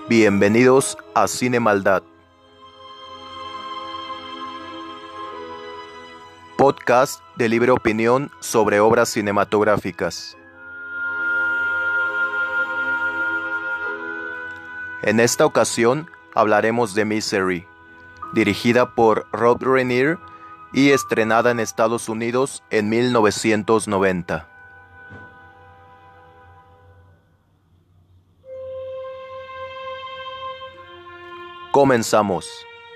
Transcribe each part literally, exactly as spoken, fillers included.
Bienvenidos a Cine Maldad, podcast de libre opinión sobre obras cinematográficas. En esta ocasión hablaremos de Misery, dirigida por Rob Reiner y estrenada en Estados Unidos en mil novecientos noventa. Comenzamos.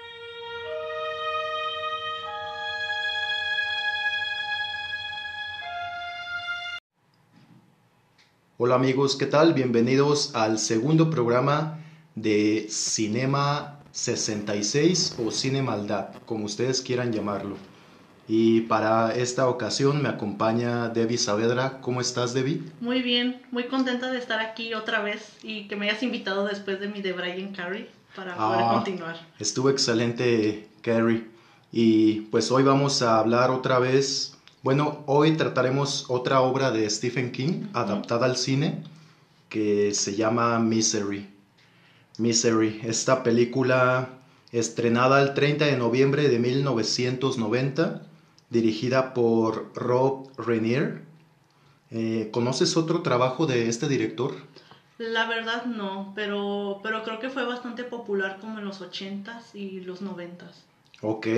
Hola amigos, ¿qué tal? Bienvenidos al segundo programa de Cinema sesenta y seis o Cine Maldad, como ustedes quieran llamarlo. Y para esta ocasión me acompaña Debbie Saavedra. ¿Cómo estás, Debbie? Muy bien, muy contenta de estar aquí otra vez y que me hayas invitado después de mi de Brian Carey para poder Ah, continuar. Estuvo excelente, Carrie. Y pues hoy vamos a hablar otra vez, bueno, hoy trataremos otra obra de Stephen King adaptada al cine que se llama Misery. Misery, esta película estrenada el treinta de noviembre de mil novecientos noventa, dirigida por Rob Reiner. Eh, ¿Conoces otro trabajo de este director? La verdad no, pero, pero creo que fue bastante popular como en los ochentas y los noventas. Ok.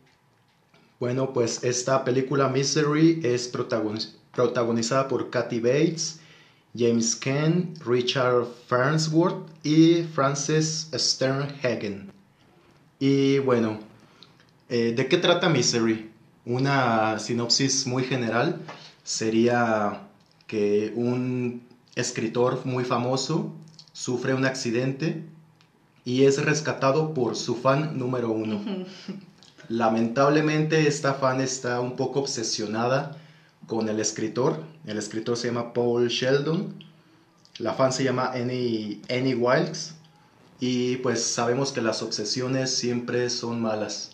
Bueno, pues esta película Misery es protagoniz- protagonizada por Kathy Bates, James Caan, Richard Farnsworth y Frances Sternhagen. Y bueno, eh, ¿de qué trata Misery? Una sinopsis muy general sería que un escritor muy famoso sufre un accidente y es rescatado por su fan número uno. Lamentablemente esta fan está un poco obsesionada con el escritor. El escritor se llama Paul Sheldon. La fan se llama Annie, Annie Wilkes. Y pues sabemos que las obsesiones siempre son malas.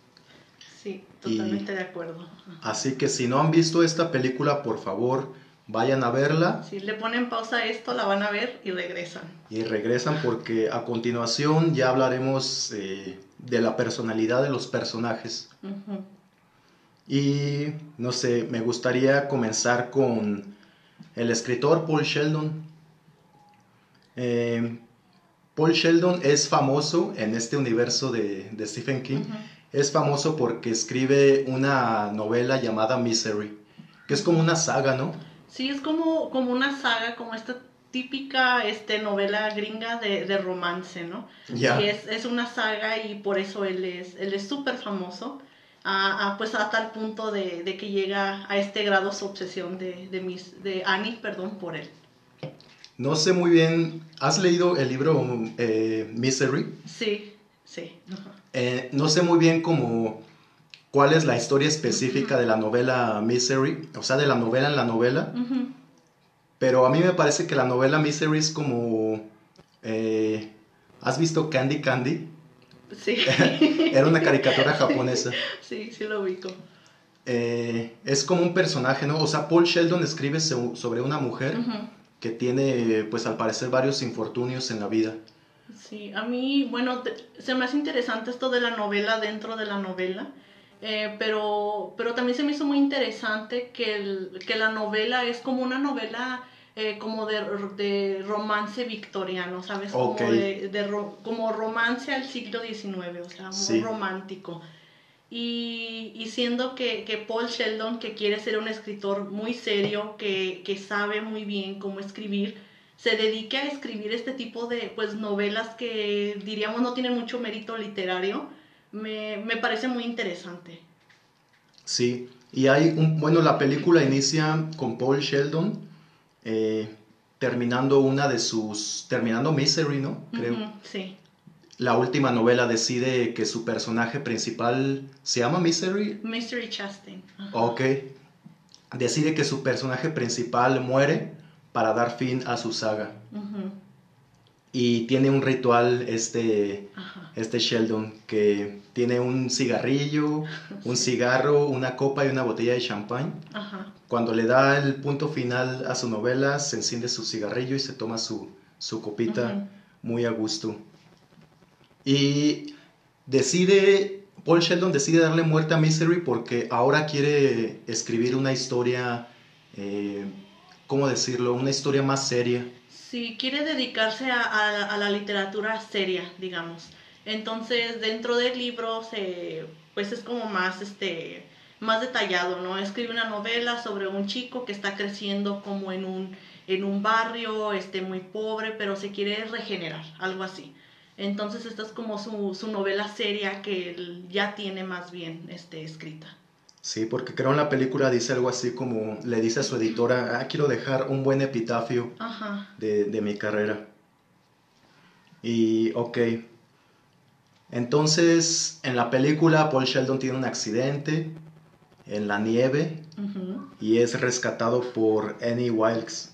Sí, totalmente y de acuerdo. Así que si no han visto esta película, por favor, vayan a verla. Si le ponen pausa a esto, la van a ver y regresan. Y regresan porque a continuación ya hablaremos eh, de la personalidad de los personajes. Uh-huh. Y no sé, me gustaría comenzar con el escritor Paul Sheldon. Eh, Paul Sheldon es famoso en este universo de, de Stephen King. Uh-huh. Es famoso porque escribe una novela llamada Misery, que es como una saga, ¿no? Sí, es como, como una saga, como esta típica este, novela gringa de, de romance, ¿no? Yeah. Y es, es una saga y por eso él es él es súper famoso, a, a, pues a tal punto de, de que llega a este grado su obsesión de, de, mis, de Annie, perdón, por él. No sé muy bien, ¿has leído el libro eh, Misery? Sí, sí. Uh-huh. Eh, no sé muy bien cómo, cuál es la historia específica uh-huh. de la novela Misery, o sea, de la novela en la novela, uh-huh. pero a mí me parece que la novela Misery es como... Eh, ¿has visto Candy Candy? Sí. Era una caricatura japonesa. Sí, sí lo ubico. Eh, es como un personaje, ¿no? O sea, Paul Sheldon escribe sobre una mujer uh-huh. que tiene, pues al parecer, varios infortunios en la vida. Sí, a mí, bueno, te, se me hace interesante esto de la novela dentro de la novela, eh, pero, pero también se me hizo muy interesante que, el, que la novela es como una novela eh, como de, de romance victoriano, ¿sabes? Okay. Como, de, de ro, como romance al siglo diecinueve, o sea, muy sí. romántico. Y, y siendo que, que Paul Sheldon, que quiere ser un escritor muy serio, que, que sabe muy bien cómo escribir, se dedique a escribir este tipo de pues novelas que diríamos no tienen mucho mérito literario, me, me parece muy interesante. Sí, y hay un, bueno, la película inicia con Paul Sheldon eh, terminando una de sus, terminando Misery, ¿no? Creo. Uh-huh, sí. La última novela decide que su personaje principal se llama Misery. Misery Chastain. Uh-huh. Ok. Decide que su personaje principal muere para dar fin a su saga. Uh-huh. Y tiene un ritual este, uh-huh. este Sheldon que tiene un cigarrillo, un sí. cigarro, una copa y una botella de champán. Uh-huh. Cuando le da el punto final a su novela, se enciende su cigarrillo y se toma su, su copita uh-huh. muy a gusto. Y decide, Paul Sheldon decide darle muerte a Misery porque ahora quiere escribir una historia, eh, ¿cómo decirlo? Una historia más seria. Sí, quiere dedicarse a, a, a la literatura seria, digamos. Entonces, dentro del libro, se, pues es como más, este, más detallado, ¿no? Escribe una novela sobre un chico que está creciendo como en un, en un barrio, este, muy pobre, pero se quiere regenerar, algo así. Entonces, esta es como su, su novela seria que él ya tiene más bien, este, escrita. Sí, porque creo en la película dice algo así como, le dice a su editora, ah, quiero dejar un buen epitafio Ajá. de, de mi carrera. Y, ok. Entonces, en la película, Paul Sheldon tiene un accidente en la nieve Uh-huh. y es rescatado por Annie Wilkes,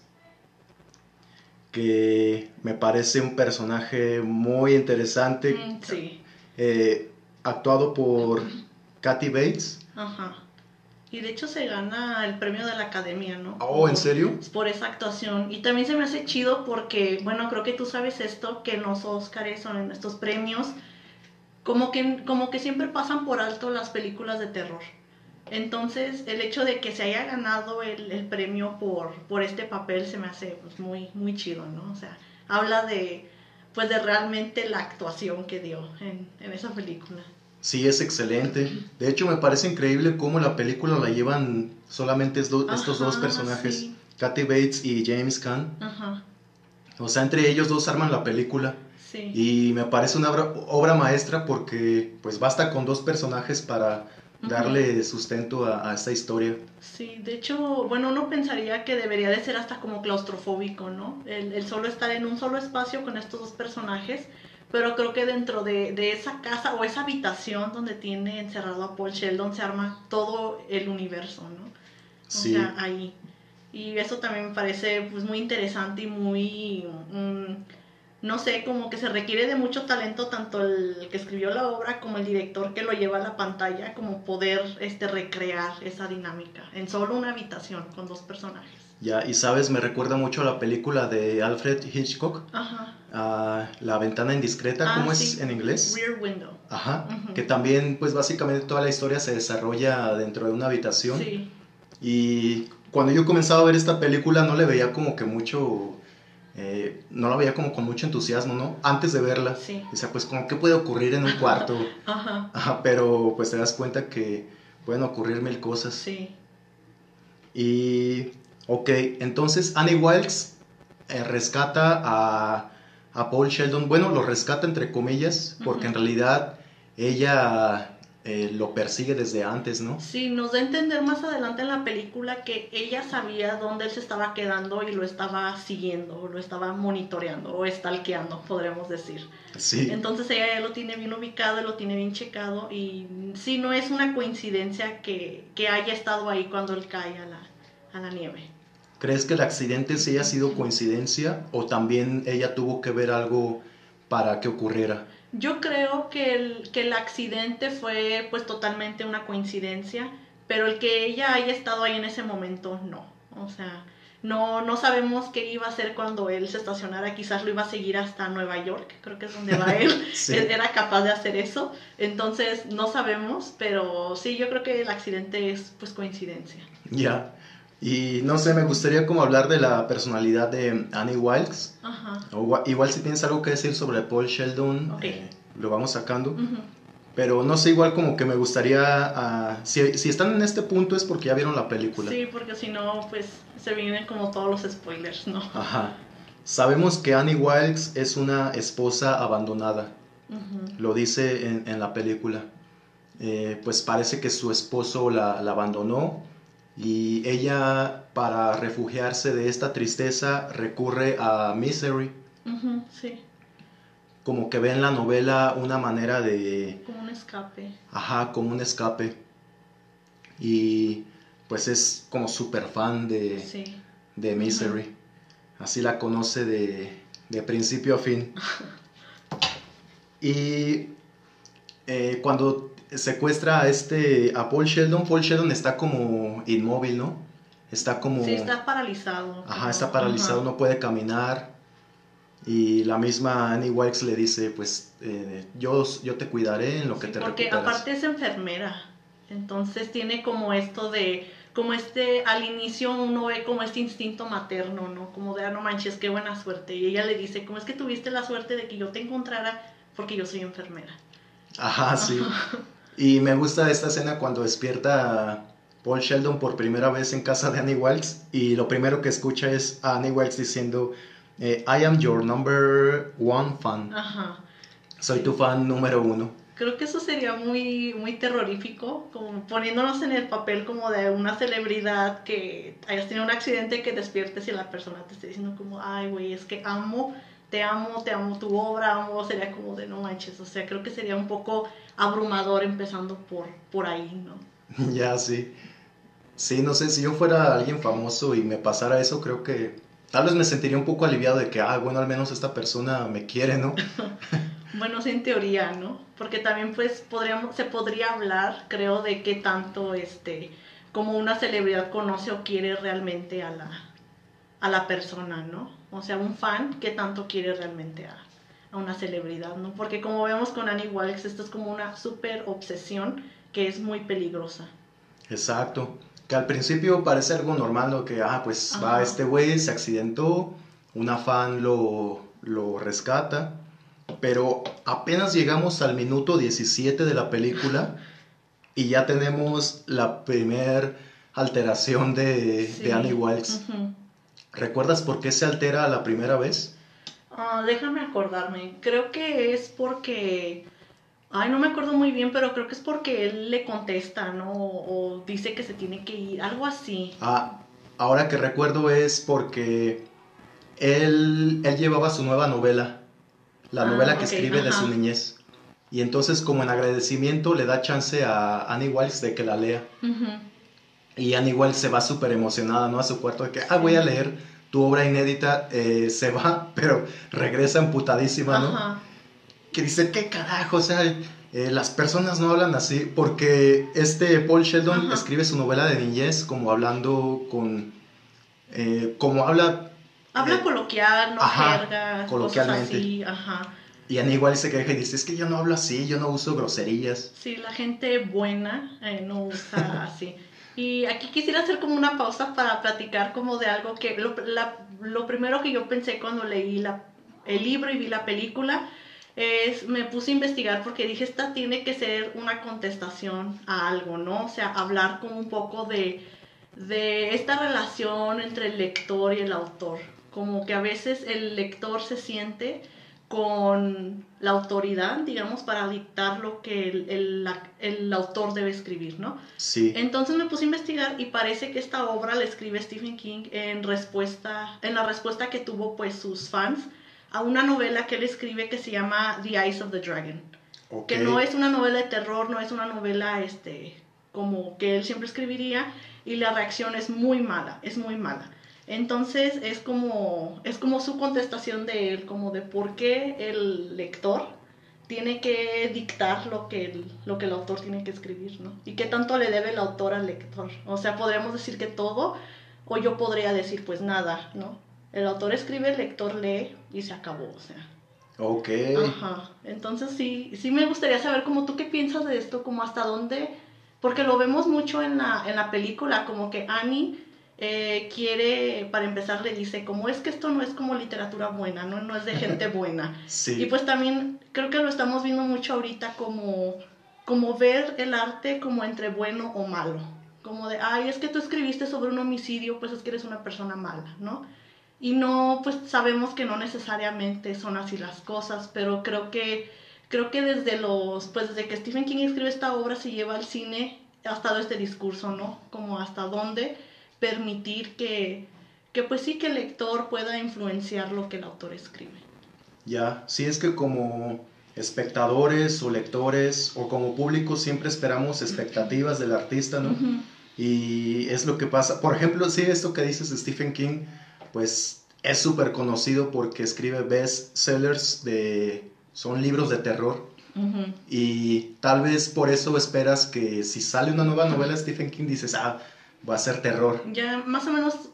que me parece un personaje muy interesante, Mm, sí. eh, actuado por Kathy Bates. Ajá. Y de hecho se gana el premio de la academia, ¿no? Oh, ¿en Por, serio? por esa actuación. Y también se me hace chido porque, bueno, creo que tú sabes esto, que en los Óscares o en estos premios, como que, como que siempre pasan por alto las películas de terror. Entonces, el hecho de que se haya ganado el, el premio por, por este papel se me hace pues, muy, muy chido, ¿no? O sea, habla de, pues, de realmente la actuación que dio en, en esa película. Sí, es excelente. De hecho, me parece increíble cómo la película la llevan solamente estos, Ajá, estos dos personajes, sí. Kathy Bates y James Caan. Ajá. O sea, entre ellos dos arman la película. Sí. Y me parece una obra, obra maestra porque pues basta con dos personajes para darle uh-huh. sustento a, a esta historia. Sí, de hecho, bueno, uno pensaría que debería de ser hasta como claustrofóbico, ¿no? El, el solo estar en un solo espacio con estos dos personajes, pero creo que dentro de, de esa casa o esa habitación donde tiene encerrado a Paul Sheldon se arma todo el universo, ¿no? Sí. O sea, ahí. Y eso también me parece pues muy interesante y muy... Um, no sé, como que se requiere de mucho talento tanto el que escribió la obra como el director que lo lleva a la pantalla, como poder este, recrear esa dinámica en solo una habitación con dos personajes. Ya, y sabes, me recuerda mucho a la película de Alfred Hitchcock, Ajá. uh, La ventana indiscreta, Ah, ¿cómo sí. es en inglés? Rear Window. Ajá, uh-huh. Que también pues básicamente toda la historia se desarrolla dentro de una habitación. Sí. Y cuando yo comenzaba a ver esta película no le veía como que mucho... Eh, no la veía como con mucho entusiasmo, ¿no? Antes de verla. Sí. O sea, pues como qué puede ocurrir en un cuarto. Ajá. Ajá, pero pues te das cuenta que pueden ocurrir mil cosas. Sí. Y, ok, entonces Annie Wilkes eh, rescata a, a Paul Sheldon. Bueno, lo rescata entre comillas, porque uh-huh. en realidad ella... Eh, lo persigue desde antes, ¿no? Sí, nos da a entender más adelante en la película que ella sabía dónde él se estaba quedando y lo estaba siguiendo, o lo estaba monitoreando, o stalkeando, podríamos decir. Sí. Entonces ella ya lo tiene bien ubicado, lo tiene bien checado, y sí, no es una coincidencia que, que haya estado ahí cuando él cae a la, a la nieve. ¿Crees que el accidente sí haya sido coincidencia o también ella tuvo que ver algo para que ocurriera? Yo creo que el, que el accidente fue pues totalmente una coincidencia, pero el que ella haya estado ahí en ese momento, no. O sea, no, no sabemos qué iba a hacer cuando él se estacionara, quizás lo iba a seguir hasta Nueva York, creo que es donde va él, sí. Él era capaz de hacer eso, entonces no sabemos, pero sí, yo creo que el accidente es pues coincidencia. Ya. Yeah. Y no sé, me gustaría como hablar de la personalidad de Annie Wilkes. Ajá. O, igual si tienes algo que decir sobre Paul Sheldon, okay. eh, lo vamos sacando. Uh-huh. Pero no sé, igual como que me gustaría... Uh, si, si están en este punto es porque ya vieron la película. Sí, porque si no, pues se vienen como todos los spoilers, ¿no? Ajá. Sabemos que Annie Wilkes es una esposa abandonada. Uh-huh. Lo dice en, en la película. Eh, pues parece que su esposo la, la abandonó. Y ella, para refugiarse de esta tristeza, recurre a Misery. Uh-huh, sí. Como que ve en la novela una manera de... Como un escape. Ajá, como un escape. Y pues es como súper fan de, sí. de Misery. Uh-huh. Así la conoce de, de principio a fin. Y eh, cuando... secuestra a este a Paul Sheldon. Paul Sheldon está como inmóvil, ¿no? Está como... Sí, está paralizado. Ajá, está paralizado, ajá. No puede caminar. Y la misma Annie Wilkes le dice, pues eh, yo, yo te cuidaré en lo que Sí, te porque recuperas. aparte es enfermera, entonces tiene como esto de, como este, al inicio uno ve como este instinto materno, ¿no? Como de, ah, no manches, qué buena suerte. Y ella le dice, ¿cómo es que tuviste la suerte de que yo te encontrara? Porque yo soy enfermera. Ajá, sí. Y me gusta esta escena cuando despierta Paul Sheldon por primera vez en casa de Annie Wilkes y lo primero que escucha es a Annie Wilkes diciendo, eh, I am your number one fan. Ajá. Soy Sí. tu fan número uno. Creo que eso sería muy, muy terrorífico, como poniéndonos en el papel como de una celebridad que hayas tenido un accidente, que despiertes y la persona te esté diciendo como, ay, güey, es que amo, te amo, te amo tu obra, amo, sería como de no manches, o sea, creo que sería un poco abrumador empezando por, por ahí, ¿no? Ya, sí. Sí, no sé, si yo fuera alguien famoso y me pasara eso, creo que tal vez me sentiría un poco aliviado de que, ah, bueno, al menos esta persona me quiere, ¿no? Bueno, sí, en teoría, ¿no? Porque también pues podríamos, se podría hablar, creo, de qué tanto este, como una celebridad conoce o quiere realmente a la, a la persona, ¿no? O sea, un fan, qué tanto quiere realmente a, a una celebridad, ¿no? Porque como vemos con Annie Wilkes, esto es como una súper obsesión que es muy peligrosa. Exacto. Que al principio parece algo normal, ¿no? Que, ah, pues va Ajá. este güey, se accidentó, una fan lo, lo rescata, pero apenas llegamos al minuto diecisiete de la película y ya tenemos la primer alteración de, Sí. de Annie Wilkes. Uh-huh. ¿Recuerdas por qué se altera la primera vez? Uh, déjame acordarme. Creo que es porque... Ay, no me acuerdo muy bien, pero creo que es porque él le contesta, ¿no? O, o dice que se tiene que ir, algo así. Ah, ahora que recuerdo es porque él, él llevaba su nueva novela, la Ah, novela que ok, escribe de su ajá. niñez. Y entonces, como en agradecimiento, le da chance a Annie Wilkes de que la lea. Uh-huh. Y Annie Wilkes se va súper emocionada, ¿no? A su cuarto de que, ah, voy a Sí. leer tu obra inédita. Eh, se va, pero regresa emputadísima, ¿no? Ajá. Que dice, ¿qué carajo? O sea, eh, las personas no hablan así. Porque este Paul Sheldon Ajá. escribe su novela de niñez como hablando con... Eh, como habla... Habla eh, coloquial, no ajá, jerga, cosas coloquialmente. así, ajá. Y Annie igual se queja y dice, es que yo no hablo así, yo no uso groserías. Sí, la gente buena eh, no usa así. Y aquí quisiera hacer como una pausa para platicar como de algo que lo, la, lo primero que yo pensé cuando leí la, el libro y vi la película es, me puse a investigar porque dije, esta tiene que ser una contestación a algo, ¿no? O sea, hablar como un poco de, de esta relación entre el lector y el autor. Como que a veces el lector se siente con la autoridad, digamos, para dictar lo que el, el, el autor debe escribir, ¿no? Sí. Entonces me puse a investigar y parece que esta obra la escribe Stephen King en respuesta, en la respuesta que tuvo pues sus fans a una novela que él escribe que se llama The Eyes of the Dragon. Okay. Que no es una novela de terror, no es una novela este, como que él siempre escribiría, y la reacción es muy mala, es muy mala. Entonces es como, es como su contestación de él, como de por qué el lector tiene que dictar lo que el, lo que el autor tiene que escribir, ¿no? Y qué tanto le debe el autor al lector. O sea, podríamos decir que todo, o yo podría decir pues nada, ¿no? El autor escribe, el lector lee y se acabó, o sea. Ok. Ajá. Entonces sí, sí me gustaría saber como tú qué piensas de esto, como hasta dónde, porque lo vemos mucho en la, en la película, como que Annie eh, quiere, para empezar le dice, como es que esto no es como literatura buena, no, no es de gente buena. Sí. Y pues también creo que lo estamos viendo mucho ahorita como, como ver el arte como entre bueno o malo. Como de, ay, es que tú escribiste sobre un homicidio, pues es que eres una persona mala, ¿no? Y no, pues sabemos que no necesariamente son así las cosas, pero creo que, creo que desde los, pues desde que Stephen King escribe esta obra se lleva al cine, ha estado este discurso, ¿no? Como hasta dónde permitir que, que pues sí que el lector pueda influenciar lo que el autor escribe. Ya, sí es que como espectadores o lectores o como público siempre esperamos expectativas del artista, ¿no? Uh-huh. Y es lo que pasa. Por ejemplo, sí, esto que dices de Stephen King, pues es súper conocido porque escribe bestsellers de... son libros de terror. Uh-huh. Y tal vez por eso esperas que si sale una nueva novela de Stephen King dices, ah, va a ser terror. Ya más o menos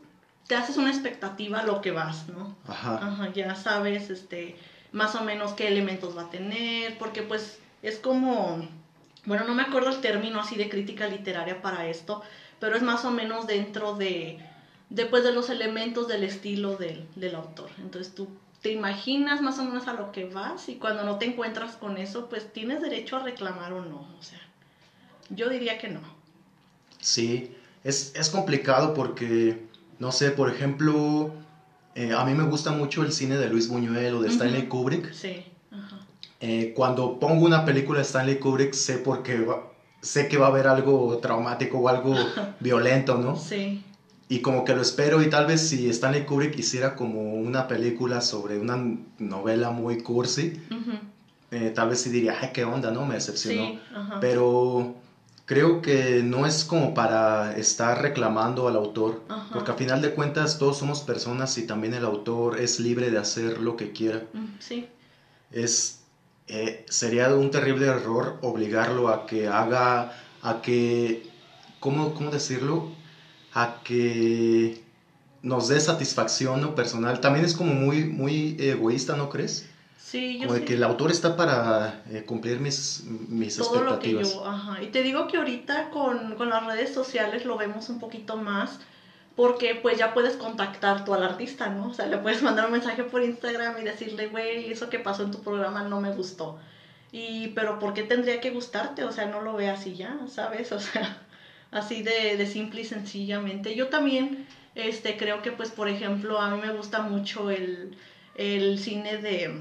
te haces una expectativa a lo que vas, ¿no? Ajá. Ajá, ya sabes, este, más o menos qué elementos va a tener, porque pues es como, bueno, no me acuerdo el término así de crítica literaria para esto, pero es más o menos dentro de, de, pues, de los elementos del estilo del, del autor. Entonces tú te imaginas más o menos a lo que vas y cuando no te encuentras con eso, pues tienes derecho a reclamar o no, o sea, yo diría que no. Sí, es, es complicado porque, no sé, por ejemplo, eh, a mí me gusta mucho el cine de Luis Buñuel o de Stanley Uh-huh. Kubrick. Sí, ajá. Eh, cuando pongo una película de Stanley Kubrick sé porque va- sé que va a haber algo traumático o algo violento, ¿no? Sí. Y como que lo espero y tal vez si Stanley Kubrick hiciera como una película sobre una novela muy cursi, Uh-huh. eh, tal vez sí diría, ay, qué onda, ¿no? Me decepcionó. Sí, ajá. Pero creo que no es como para estar reclamando al autor, Ajá. porque a final de cuentas todos somos personas y también el autor es libre de hacer lo que quiera. Mm, sí. Es, eh, sería un terrible error obligarlo a que haga, a que, ¿cómo, cómo decirlo? A que nos dé satisfacción, ¿no? Personal. También es como muy, muy egoísta, ¿no crees? Sí, yo Como de que el sí. autor está para eh, cumplir mis, mis Todo lo que expectativas. yo, ajá. Y te digo que ahorita con, con las redes sociales lo vemos un poquito más porque pues ya puedes contactar tú al artista, ¿no? O sea, le puedes mandar un mensaje por Instagram y decirle, güey, eso que pasó en tu programa no me gustó. Y, pero ¿por qué tendría que gustarte? O sea, no lo ve así ya, ¿sabes? O sea, así de, de simple y sencillamente. Yo también, este, creo que pues, por ejemplo, a mí me gusta mucho el, el cine de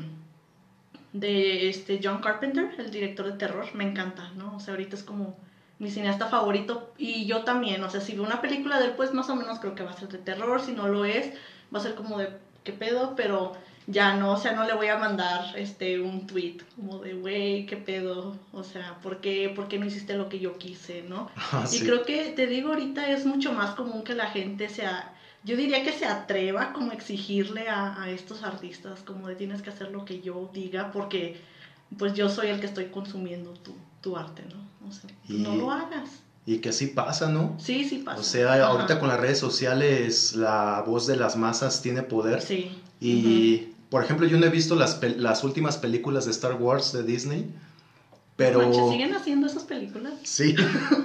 de este John Carpenter, el director de terror, me encanta, ¿no? O sea, ahorita es como mi cineasta favorito y yo también, o sea, si veo una película de él, pues más o menos creo que va a ser de terror, si no lo es, va a ser como de qué pedo, pero ya no, o sea, no le voy a mandar este un tweet como de, güey, qué pedo, o sea, ¿por qué, ¿por qué no hiciste lo que yo quise, no? Ah, Y sí. creo que, te digo, ahorita es mucho más común que la gente sea, yo diría que se atreva como a exigirle a, a estos artistas, como de tienes que hacer lo que yo diga, porque pues yo soy el que estoy consumiendo tu, tu arte, ¿no? O sea, pues no lo Y, hagas. y que sí pasa, ¿no? Sí, sí O pasa. sea, ahorita Ajá. con las redes sociales la voz de las masas tiene poder. Sí. Uh-huh. Y, por ejemplo, yo no he visto las, pel- las últimas películas de Star Wars de Disney, No manches, pero ¿siguen haciendo esas películas? sí,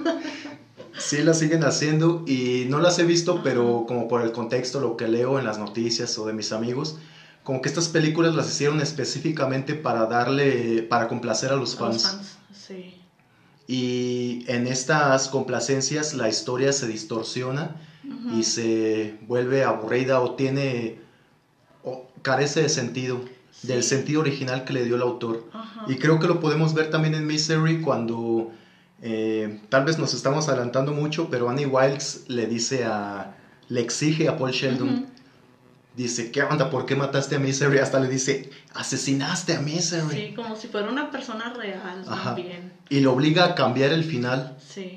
sí las siguen haciendo y no las he visto, Ajá. pero como por el contexto, lo que leo en las noticias o de mis amigos, como que estas películas las hicieron específicamente para darle, para complacer a los A los fans. fans, sí. Y en estas complacencias la historia se distorsiona y Uh-huh. se vuelve aburrida o tiene o carece de sentido, del Sí. sentido original que le dio el autor. Ajá. Y creo que lo podemos ver también en Misery cuando eh, tal vez nos estamos adelantando mucho, pero Annie Wilkes le dice a, le exige a Paul Sheldon, Uh-huh. dice, ¿qué onda? ¿Por qué mataste a Misery? Hasta le dice, asesinaste a Misery. Sí, como si fuera una persona real, más Ajá. bien. Y lo obliga a cambiar el final. Sí.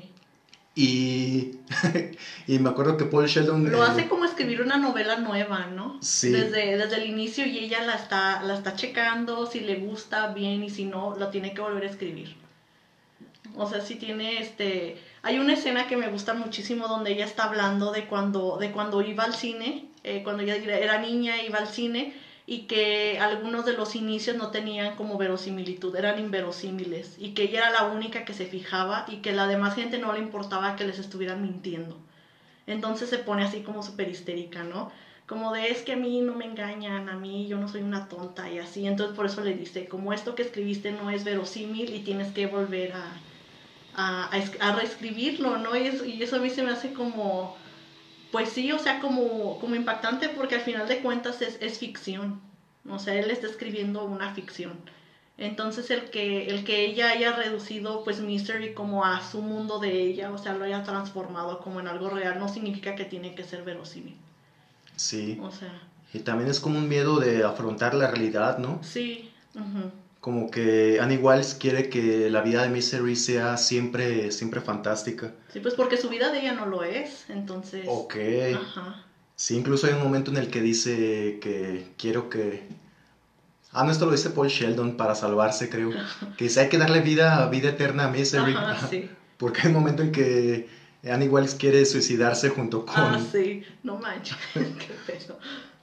Y, y me acuerdo que Paul Sheldon... Lo hace eh, como escribir una novela nueva, ¿no? sí, Desde, desde el inicio y ella la está, la está checando, si le gusta bien y si no, la tiene que volver a escribir. O sea, sí tiene este... Hay una escena que me gusta muchísimo donde ella está hablando de cuando, de cuando iba al cine, eh, cuando ella era niña iba al cine y que algunos de los inicios no tenían como verosimilitud, eran inverosímiles y que ella era la única que se fijaba y que la demás gente no le importaba que les estuvieran mintiendo. Entonces se pone así como súper histérica, ¿no? Como de es que a mí no me engañan, a mí yo no soy una tonta y así. Entonces por eso le dice, como esto que escribiste no es verosímil y tienes que volver a, a, a, a reescribirlo, ¿no? Y eso, y eso a mí se me hace como, pues sí, o sea, como, como impactante porque al final de cuentas es, es ficción. O sea, él está escribiendo una ficción. Entonces el que, el que ella haya reducido pues Mystery como a su mundo de ella, o sea, lo haya transformado como en algo real, no significa que tiene que ser verosímil. sí. O sea, Y también es como un miedo de afrontar la realidad, ¿no? sí. Uh-huh. Como que Annie Wilkes quiere que la vida de Misery sea siempre, siempre fantástica. Sí, pues porque su vida de ella no lo es, entonces... Ok. Ajá. Sí, incluso hay un momento en el que dice que quiero que... Ah, no, esto lo dice Paul Sheldon para salvarse, creo. Que dice, hay que darle vida, vida eterna a Misery. Ajá, sí. Porque hay un momento en que Annie Wilkes quiere suicidarse junto con... Ah, sí, no manches, qué peso.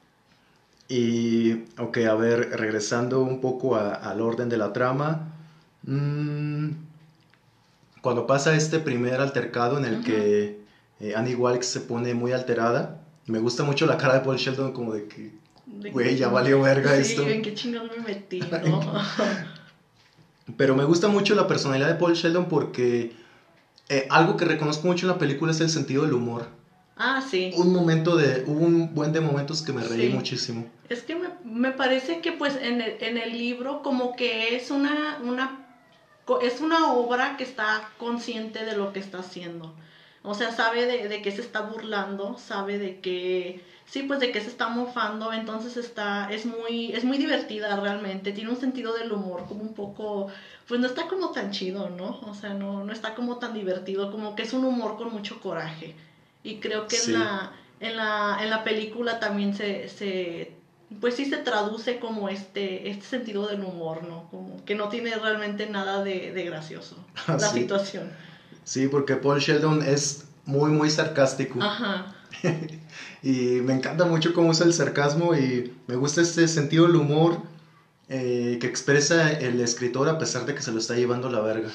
Y, ok, a ver, regresando un poco a, al orden de la trama. Mmm, cuando pasa este primer altercado en el uh-huh. que eh, Annie Wilkes se pone muy alterada, me gusta mucho la cara de Paul Sheldon como de que, güey, ya valió verga sí, esto. Sí, en qué chingados me metí, ¿no? Pero me gusta mucho la personalidad de Paul Sheldon porque eh, algo que reconozco mucho en la película es el sentido del humor. Ah, sí. Un momento de, hubo un buen de momentos que me reí sí. muchísimo. Es que me, me parece que pues en el, en el libro como que es una, una, es una obra que está consciente de lo que está haciendo. O sea, sabe de, de que se está burlando, sabe de que, sí, pues de que se está mofando, entonces está, es muy, es muy divertida realmente, tiene un sentido del humor como un poco, pues no está como tan chido, ¿no? O sea, no, no está como tan divertido, como que es un humor con mucho coraje. Y creo que sí. en la, en la, en la película también se, se, pues sí se traduce como este, este sentido del humor, ¿no? Como que no tiene realmente nada de, de gracioso ah, la sí. situación. Sí, porque Paul Sheldon es muy, muy sarcástico. Ajá. Y me encanta mucho cómo usa el sarcasmo y me gusta este sentido del humor eh, que expresa el escritor a pesar de que se lo está llevando la verga.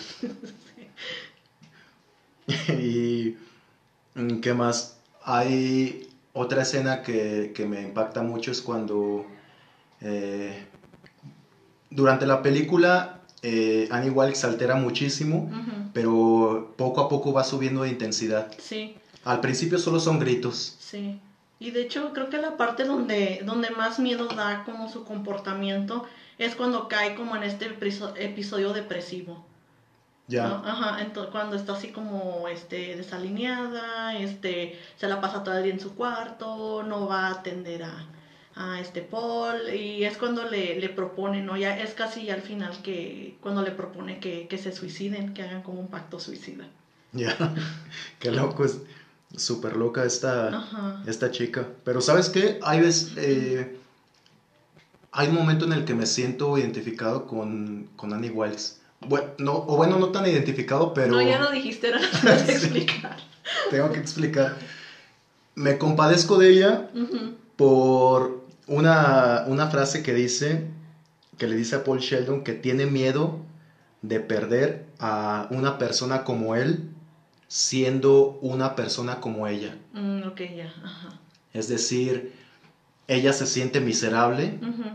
Sí. Y ¿qué más? Hay otra escena que, que me impacta mucho es cuando eh, durante la película eh, Annie Wilkes se altera muchísimo, uh-huh. pero poco a poco va subiendo de intensidad. Sí. Al principio solo son gritos. Sí. Y de hecho creo que la parte donde, donde más miedo da como su comportamiento es cuando cae como en este episodio depresivo. Ya. ¿No? Ajá, entonces cuando está así como este desalineada, este se la pasa todo el día en su cuarto, no va a atender a, a este Paul, y es cuando le, le propone, ¿no? Ya es casi ya al final que cuando le propone que, que se suiciden, que hagan como un pacto suicida. Ya, qué loco, es súper loca esta, esta chica. Pero ¿sabes qué? Hay veces, eh, hay un momento en el que me siento identificado con, con Annie Wilkes. Bueno, no, o bueno, no tan identificado, pero... No, ya lo dijiste, ahora tienes que explicar. Tengo que explicar. Me compadezco de ella uh-huh. por una, una frase que dice, que le dice a Paul Sheldon que tiene miedo de perder a una persona como él siendo una persona como ella. Mm, ok, ya, yeah. Ajá. Es decir, ella se siente miserable uh-huh.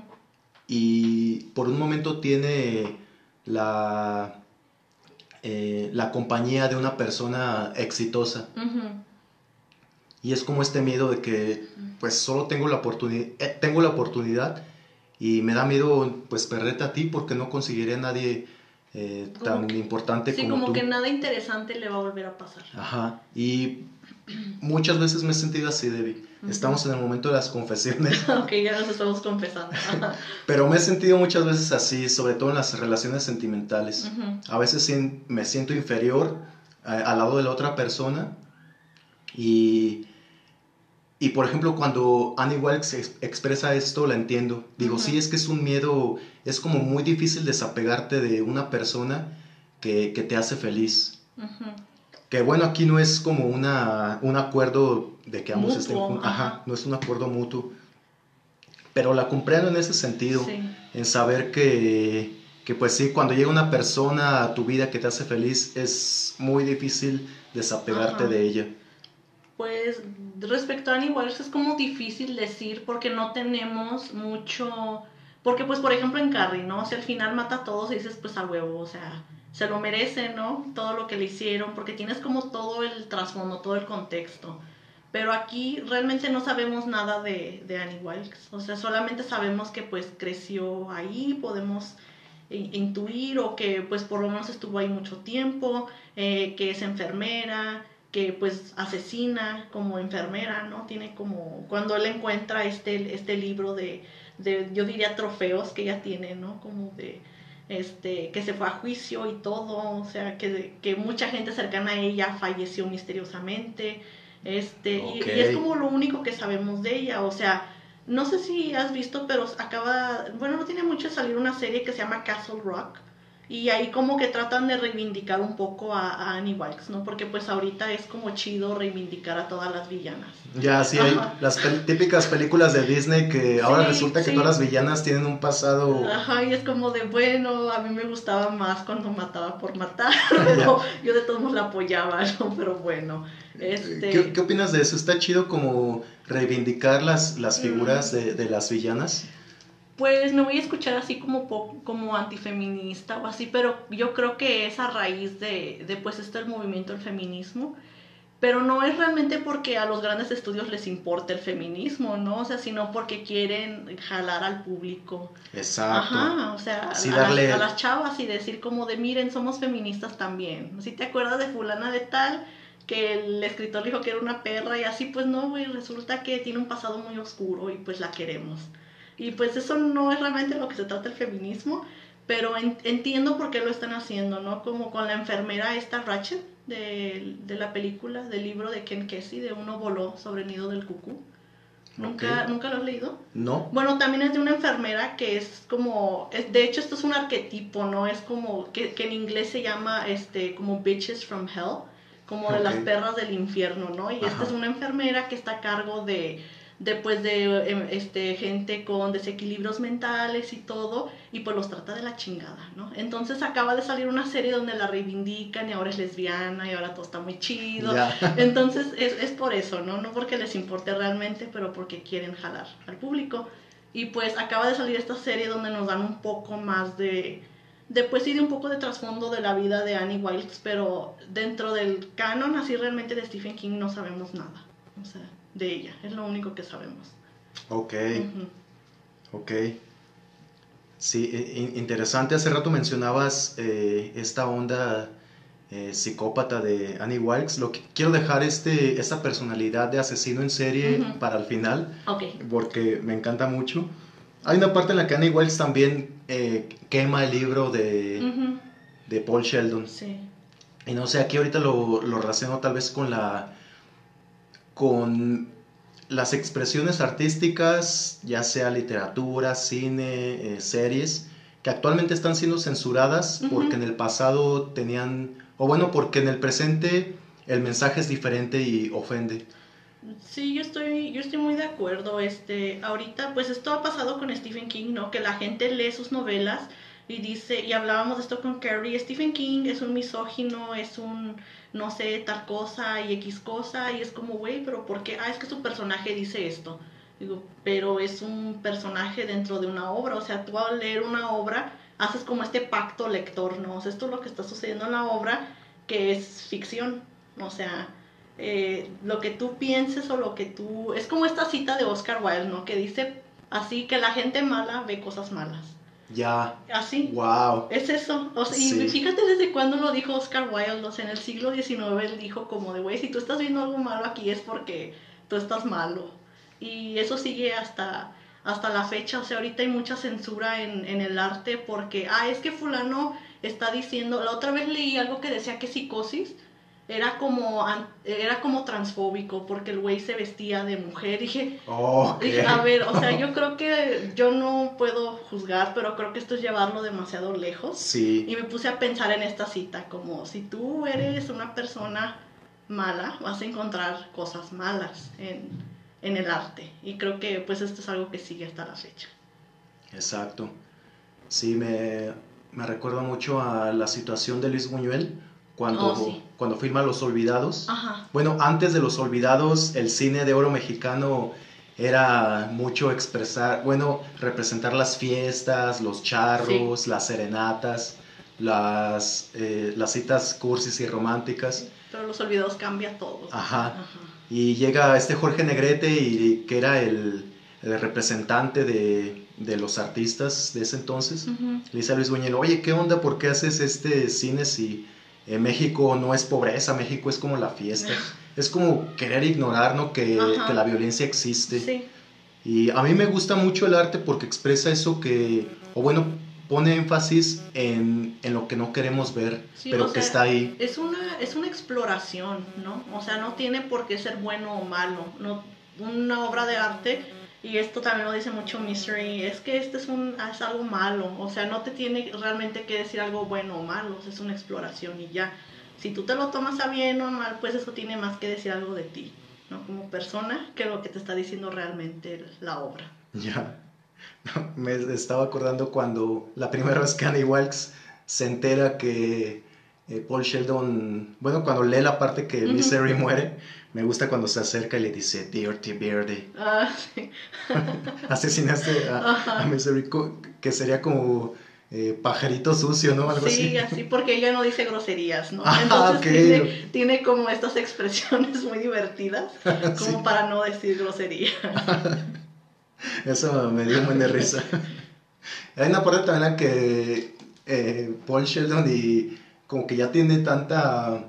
y por un momento tiene la, eh, la compañía de una persona exitosa. Uh-huh. Y es como este miedo de que pues solo tengo la, oportuni- eh, tengo la oportunidad y me da miedo pues perderte a ti porque no conseguiré a nadie eh, tan que, importante sí, como tú. Sí, como que nada interesante le va a volver a pasar. Ajá, y muchas veces me he sentido así, Debbie. Uh-huh. Estamos en el momento de las confesiones. Ok, ya nos estamos confesando. Pero me he sentido muchas veces así, sobre todo en las relaciones sentimentales. Uh-huh. A veces me siento inferior eh, al lado de la otra persona. Y, y por ejemplo, cuando Annie Wilkes ex- expresa esto, la entiendo. Digo, uh-huh. sí, es que es un miedo, es como muy difícil desapegarte de una persona que, que te hace feliz. Uh-huh. Que bueno, aquí no es como una, un acuerdo de que ambos mutuo, estén juntos. Ajá. Ajá, no es un acuerdo mutuo. Pero la comprendo en ese sentido, sí. En saber que, que pues sí, cuando llega una persona a tu vida que te hace feliz, es muy difícil desapegarte Ajá. de ella. Pues respecto a Annie Wilkes es como difícil decir porque no tenemos mucho... Porque pues por ejemplo en Carrie, ¿no? O sea, al final mata a todos y dices pues a huevo, o sea... se lo merece, ¿no? Todo lo que le hicieron, porque tienes como todo el trasfondo, todo el contexto. Pero aquí realmente no sabemos nada de, de Annie Wilkes. O sea, solamente sabemos que pues creció ahí, podemos intuir, o que pues por lo menos estuvo ahí mucho tiempo, eh, que es enfermera, que pues asesina como enfermera, ¿no? Tiene como, cuando él encuentra este, este libro de, de, yo diría trofeos que ella tiene, ¿no? Como de... Este, que se fue a juicio y todo, o sea, que, que mucha gente cercana a ella falleció misteriosamente, este, okay. y, y es como lo único que sabemos de ella, o sea, no sé si has visto, pero acaba, bueno, no tiene mucho de salir una serie que se llama Castle Rock, Y ahí como que tratan de reivindicar un poco a, a Annie Wilkes, ¿no? Porque pues ahorita es como chido reivindicar a todas las villanas. Ya, sí, hay las pel- típicas películas de Disney que ahora Sí, resulta que sí. todas las villanas tienen un pasado... Ajá, y es como de, bueno, a mí me gustaba más cuando mataba por matar, pero yo de todos modos la apoyaba, ¿no? Pero bueno, este... ¿Qué, ¿Qué opinas de eso? ¿Está chido como reivindicar las, las figuras mm. de, de las villanas? Pues me voy a escuchar así como, como antifeminista o así, pero yo creo que es a raíz de, de pues esto el movimiento del feminismo, pero no es realmente porque a los grandes estudios les importa el feminismo, ¿no? O sea, sino porque quieren jalar al público. Exacto. Ajá, o sea, sí, a, darle... las, a las chavas y decir como de, miren, somos feministas también. Si te acuerdas de fulana de tal, que el escritor dijo que era una perra y así, pues no, güey, resulta que tiene un pasado muy oscuro y pues la queremos. Y pues eso no es realmente lo que se trata el feminismo, pero en, entiendo por qué lo están haciendo, ¿no? Como con la enfermera esta Ratched de, de la película, del libro de Ken Kesey, de Uno voló sobre el nido del cucú. ¿Nunca, okay. ¿Nunca lo has leído? No. Bueno, también es de una enfermera que es como, es, de hecho esto es un arquetipo, ¿no? Es como, que, que en inglés se llama este, como bitches from hell, como de okay. las perras del infierno, ¿no? Y Ajá. esta es una enfermera que está a cargo de... después de este, gente con desequilibrios mentales y todo, y pues los trata de la chingada, ¿no? Entonces acaba de salir una serie donde la reivindican y ahora es lesbiana y ahora todo está muy chido. Yeah. Entonces es, es por eso, ¿no? No porque les importe realmente, pero porque quieren jalar al público. Y pues acaba de salir esta serie donde nos dan un poco más de... de pues sí, de un poco de trasfondo de la vida de Annie Wilkes, pero dentro del canon así realmente de Stephen King no sabemos nada. O sea... de ella, es lo único que sabemos. Ok, uh-huh. ok. Sí, eh, interesante. Hace rato mencionabas eh, esta onda eh, psicópata de Annie Wilkes. Lo que quiero dejar este, esta personalidad de asesino en serie uh-huh. para el final, okay. porque me encanta mucho. Hay una parte en la que Annie Wilkes también eh, quema el libro de, uh-huh. de Paul Sheldon. Sí. Y no sé, aquí ahorita lo, lo relaciono tal vez con la... con las expresiones artísticas, ya sea literatura, cine, eh, series, que actualmente están siendo censuradas uh-huh. porque en el pasado tenían, o bueno, porque en el presente el mensaje es diferente y ofende. Sí, yo estoy, yo estoy muy de acuerdo. Este, ahorita, pues esto ha pasado con Stephen King, ¿no? Que la gente lee sus novelas y dice, y hablábamos de esto con Carrie, Stephen King es un misógino, es un, no sé, tal cosa y X cosa, y es como, güey, pero ¿por qué? Ah, es que su personaje dice esto. Digo, pero es un personaje dentro de una obra, o sea, tú al leer una obra haces como este pacto lector, ¿no? O sea, esto es lo que está sucediendo en la obra, que es ficción, o sea... Eh, lo que tú pienses o lo que tú... Es como esta cita de Oscar Wilde, ¿no? Que dice así que la gente mala ve cosas malas. Ya. Así. Wow. Es eso. O sea, sí. Y fíjate desde cuándo lo dijo Oscar Wilde. O sea, en el siglo diecinueve él dijo como de, güey, si tú estás viendo algo malo aquí es porque tú estás malo. Y eso sigue hasta, hasta la fecha. O sea, ahorita hay mucha censura en, en el arte porque, ah, es que fulano está diciendo... La otra vez leí algo que decía que Psicosis era como era como transfóbico porque el güey se vestía de mujer. Dije, oh, okay. dije, a ver, o sea, yo creo que yo no puedo juzgar, pero creo que esto es llevarlo demasiado lejos. Sí. Y me puse a pensar en esta cita, como si tú eres una persona mala, vas a encontrar cosas malas en, en el arte. Y creo que pues esto es algo que sigue hasta la fecha. Exacto. Sí, me, me recuerda mucho a la situación de Luis Buñuel. Cuando, oh, sí. cuando filma Los Olvidados. Ajá. Bueno, antes de Los Olvidados, el cine de oro mexicano era mucho expresar, bueno, representar las fiestas, los charros, sí. las serenatas, las, eh, las citas cursis y románticas. Sí, pero Los Olvidados cambia todo. Ajá. Ajá. Y llega este Jorge Negrete, y, que era el, el representante de, de los artistas de ese entonces. Uh-huh. Le dice a Luis Buñuel, oye, ¿qué onda? ¿Por qué haces este cine si... Eh, México no es pobreza, México es como la fiesta? Es como querer ignorar, ¿no? que, que la violencia existe. Sí. Y a mí me gusta mucho el arte porque expresa eso que, o bueno, pone énfasis en, en lo que no queremos ver, sí, pero que sea, está ahí. Es una, es una exploración, ¿no? O sea, no tiene por qué ser bueno o malo, ¿no? Una obra de arte Y esto también lo dice mucho Misery, es que este es, un, es algo malo, o sea, no te tiene realmente que decir algo bueno o malo, es una exploración y ya. Si tú te lo tomas a bien o a mal, pues eso tiene más que decir algo de ti, ¿no? Como persona, que lo que te está diciendo realmente la obra. Ya, me estaba acordando cuando la primera vez que Annie Wilkes se entera que eh, Paul Sheldon, bueno, cuando lee la parte que Uh-huh. Misery muere, me gusta cuando se acerca y le dice, Dirty Birdie. Ah, sí. Asesinaste a, a Misery, que sería como eh, pajarito sucio, ¿no? Algo Sí, así. así, porque ella no dice groserías, ¿no? Ah, Entonces ok. tiene, tiene como estas expresiones muy divertidas, como Sí. para no decir groserías. Eso me dio un buen de risa. Hay una parte también en la que eh, Paul Sheldon y como que ya tiene tanta,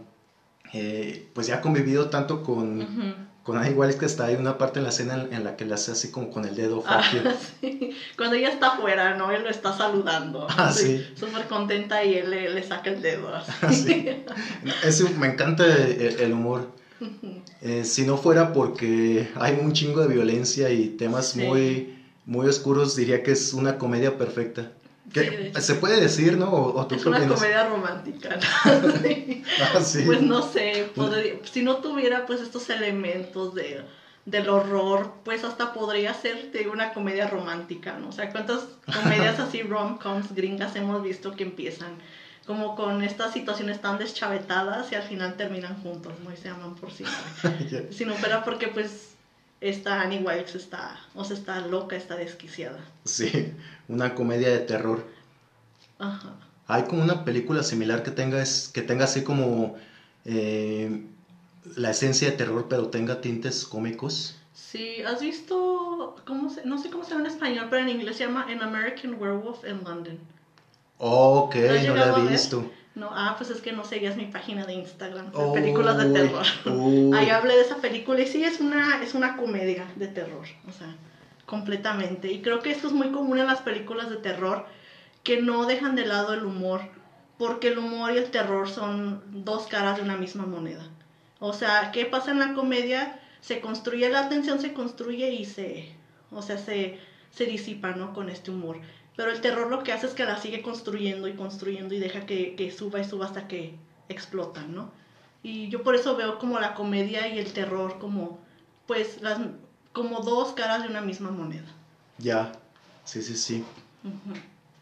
eh, pues ya ha convivido tanto con, Uh-huh. con Annie Wilkes que está hay una parte en la escena en, en la que le hace así como con el dedo, fuck Ah, you. sí. Cuando ella está afuera, ¿no? Él lo está saludando. Ah, Sí, sí. súper contenta y él le, le saca el dedo así. Ah, sí. Eso, me encanta el, el humor. Eh, si no fuera porque hay un chingo de violencia y temas Sí. muy, muy oscuros, diría que es una comedia perfecta. Sí, de Que hecho. se puede decir, ¿no? ¿O, o tú Es qué una opinas? comedia romántica, ¿no? Sí. Ah, sí. Pues no sé, podría, si no tuviera pues estos elementos de, del horror, pues hasta podría ser de una comedia romántica, ¿no? O sea, ¿cuántas comedias así rom-coms gringas hemos visto que empiezan como con estas situaciones tan deschavetadas y al final terminan juntos, ¿no? Y se aman por siempre. Yeah. Si no fuera porque pues esta Annie Wilkes está, o sea, está loca, está desquiciada. Sí, una comedia de terror. Ajá. Hay como una película similar que tenga, es, que tenga así como eh, la esencia de terror, pero tenga tintes cómicos. Sí, ¿has visto, cómo se, no sé cómo se llama en español, pero en inglés se llama An American Werewolf in London? Ok, ¿Lo has no la llegado a he ver? visto. No, ah, pues es que no seguías mi página de Instagram de películas de Uy, terror. Ahí uy. hablé de esa película y sí, es una, es una comedia de terror, o sea, completamente. Y creo que esto es muy común en las películas de terror, que no dejan de lado el humor, porque el humor y el terror son dos caras de una misma moneda. O sea, ¿qué pasa en la comedia? Se construye, la tensión se construye y se, o sea, se, se disipa, ¿no? Con este humor. Pero el terror lo que hace es que la sigue construyendo y construyendo y deja que, que suba y suba hasta que explotan, ¿no? Y yo por eso veo como la comedia y el terror como, pues, las, como dos caras de una misma moneda. Ya, sí, sí, sí. Uh-huh.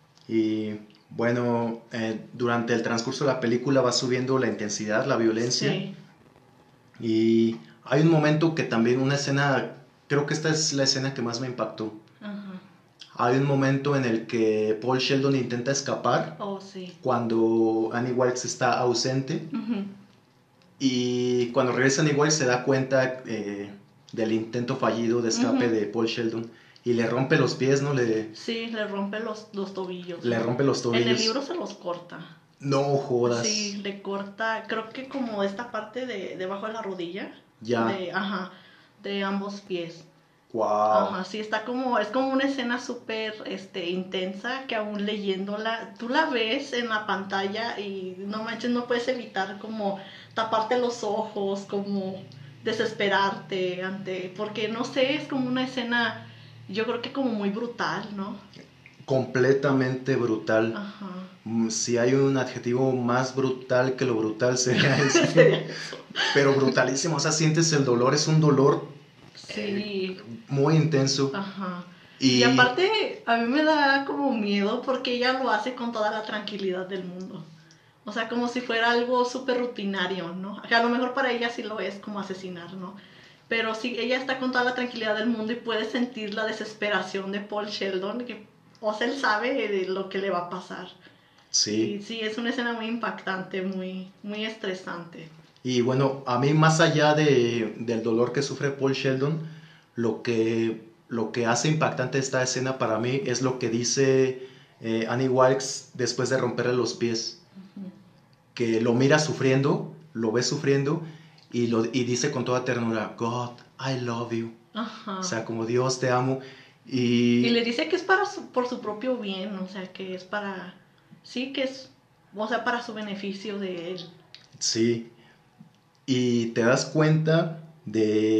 Y bueno, eh, durante el transcurso de la película va subiendo la intensidad, la violencia. Sí. Y hay un momento que también una escena, creo que esta es la escena que más me impactó. Ajá. Hay un momento en el que Paul Sheldon intenta escapar Oh, sí. cuando Annie Wilkes está ausente. Uh-huh. Y cuando regresa Annie Wilkes se da cuenta eh, del intento fallido de escape Uh-huh. de Paul Sheldon. Y le rompe los pies, ¿no? Le, Sí, le rompe los, los tobillos. le ¿no? rompe los tobillos. En el libro se los corta. No jodas. Sí, le corta, creo que como esta parte de debajo de la rodilla. Ya. De, ajá, de ambos pies. Wow. Ajá, sí, está como, es como una escena súper este, intensa que aún leyéndola, tú la ves en la pantalla y no manches, no puedes evitar como taparte los ojos, como desesperarte ante, porque no sé, es como una escena, yo creo que como muy brutal, ¿no? Completamente brutal. Ajá. Mm, Si hay un adjetivo más brutal que lo brutal sería ese. Sería eso. Pero brutalísimo, o sea, sientes el dolor, es un dolor Sí. eh, muy intenso. Ajá. Y, Y aparte, a mí me da como miedo porque ella lo hace con toda la tranquilidad del mundo. O sea, como si fuera algo súper rutinario, ¿no? Que a lo mejor para ella sí lo es como asesinar, ¿no? Pero sí, ella está con toda la tranquilidad del mundo y puede sentir la desesperación de Paul Sheldon, que, o sea, él sabe de lo que le va a pasar. sí. Y sí, es una escena muy impactante, muy, muy estresante. Y bueno, a mí más allá de, del dolor que sufre Paul Sheldon, lo que, lo que hace impactante esta escena para mí es lo que dice eh, Annie Wilkes después de romperle los pies. Uh-huh. Que lo mira sufriendo, lo ve sufriendo y, lo, y dice con toda ternura, God, I love you. Ajá. O sea, como Dios te amo. Y, Y le dice que es para su, por su propio bien, o sea, que es para, sí, que es, o sea, para su beneficio de él. sí. Y te das cuenta de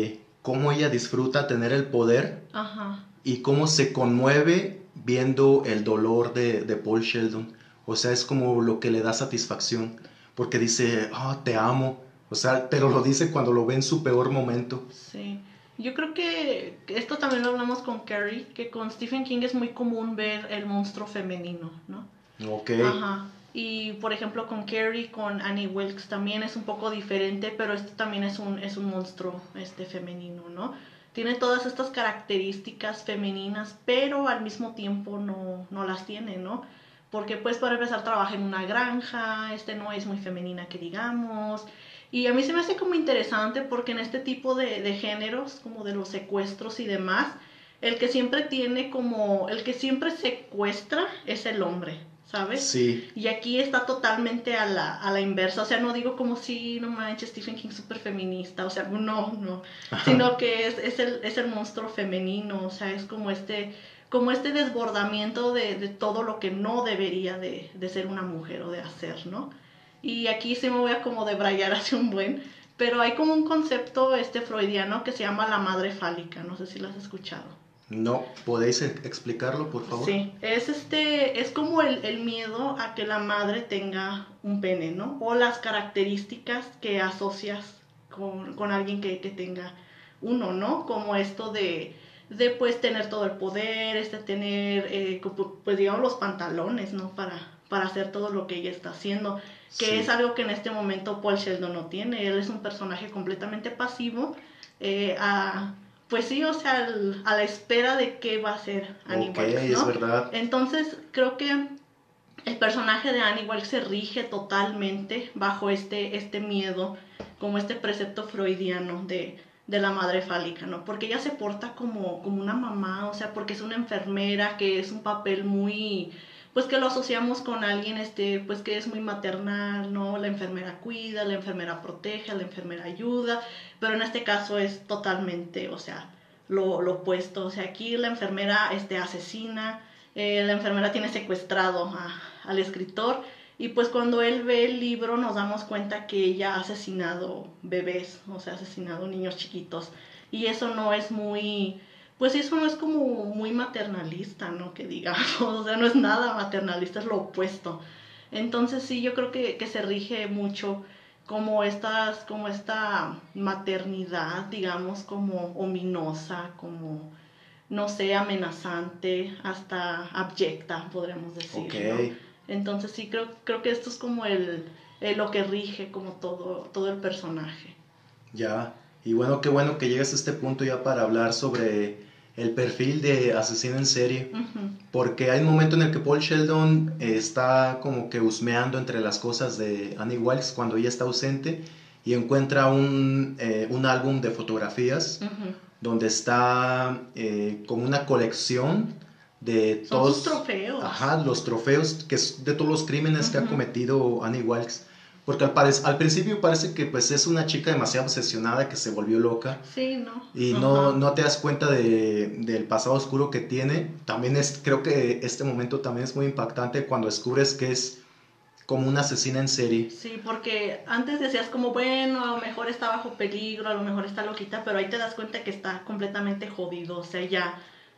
cómo ella disfruta tener el poder. Ajá. Y cómo se conmueve viendo el dolor de, de Paul Sheldon. O sea, es como lo que le da satisfacción. Porque dice, ah, te amo. O sea, pero lo dice cuando lo ve en su peor momento. Sí. Yo creo que esto también lo hablamos con Carrie, que con Stephen King es muy común ver el monstruo femenino, ¿no? Ok. Ajá. Y por ejemplo con Carrie, con Annie Wilkes también es un poco diferente, pero este también es un, es un monstruo este, femenino, ¿no? Tiene todas estas características femeninas, pero al mismo tiempo no, no las tiene, ¿no? Porque pues para empezar trabaja en una granja, este no es muy femenina que digamos. Y a mí se me hace como interesante porque en este tipo de, de géneros, como de los secuestros y demás, el que siempre tiene como, el que siempre secuestra es el hombre, ¿sabes? Sí. Y aquí está totalmente a la, a la inversa, o sea, no digo como si, no manches, Stephen King súper feminista, o sea, no, no, sino que es, es, el, es el monstruo femenino, o sea, es como este, como este desbordamiento de, de todo lo que no debería de, de ser una mujer o de hacer, ¿no? Y aquí sí me voy a como debrayar hacia un buen, pero hay como un concepto este freudiano que se llama la madre fálica, no sé si lo has escuchado. No, ¿podéis explicarlo, por favor? Sí, es este, es como el, el miedo a que la madre tenga un pene, ¿no? O las características que asocias con, con alguien que, que tenga uno, ¿no? Como esto de, de pues tener todo el poder, este tener, eh, pues digamos los pantalones, ¿no? Para, para hacer todo lo que ella está haciendo, que Sí. es algo que en este momento Paul Sheldon no tiene. Él es un personaje completamente pasivo, eh, a pues sí, o sea, al, a la espera de qué va a ser Annie Ok, Wilkes, ¿no? es verdad. Entonces, creo que el personaje de Annie Wilkes se rige totalmente bajo este, este miedo, como este precepto freudiano de, de la madre fálica, ¿no? Porque ella se porta como, como una mamá, o sea, porque es una enfermera, que es un papel muy, pues que lo asociamos con alguien, este, pues que es muy maternal, ¿no? La enfermera cuida, la enfermera protege, la enfermera ayuda, pero en este caso es totalmente, o sea, lo, lo opuesto, o sea, aquí la enfermera, este, asesina, eh, la enfermera tiene secuestrado a, al escritor, y pues cuando él ve el libro nos damos cuenta que ella ha asesinado bebés, o sea, ha asesinado niños chiquitos, y eso no es muy, pues eso no es como muy maternalista, ¿no? Que digamos, o sea, no es nada maternalista, es lo opuesto. Entonces sí, yo creo que, que se rige mucho como estas, como esta maternidad, digamos, como ominosa, como no sé, amenazante, hasta abyecta, podríamos decir, Ok. ¿no? Entonces sí, creo, creo que esto es como el, el lo que rige como todo, todo el personaje. Ya. Y bueno, qué bueno que llegas a este punto ya para hablar sobre el perfil de asesino en serie. Uh-huh. Porque hay un momento en el que Paul Sheldon eh, está como que husmeando entre las cosas de Annie Wilkes cuando ella está ausente y encuentra un, eh, un álbum de fotografías Uh-huh. donde está eh, como una colección de Son todos sus trofeos. Ajá, los trofeos que es de todos los crímenes Uh-huh. que ha cometido Annie Wilkes. Porque al, parec- al principio parece que pues es una chica demasiado obsesionada que se volvió loca Sí, ¿no? y Uh-huh. no, no te das cuenta de, del pasado oscuro que tiene. También es, creo que este momento también es muy impactante cuando descubres que es como una asesina en serie. Sí, porque antes decías como, bueno, a lo mejor está bajo peligro, a lo mejor está loquita, pero ahí te das cuenta que está completamente jodido, o sea, ya,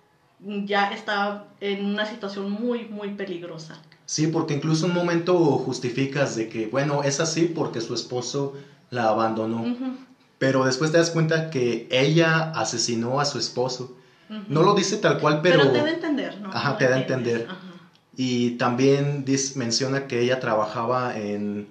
ya está en una situación muy, muy peligrosa. Sí, porque incluso un momento justificas de que, bueno, es así porque su esposo la abandonó. Uh-huh. Pero después te das cuenta que ella asesinó a su esposo. Uh-huh. No lo dice tal cual, pero... Pero te da a entender, ¿no? Ajá, No te da a entiendes. entender. Ajá. Y también dis- menciona que ella trabajaba en...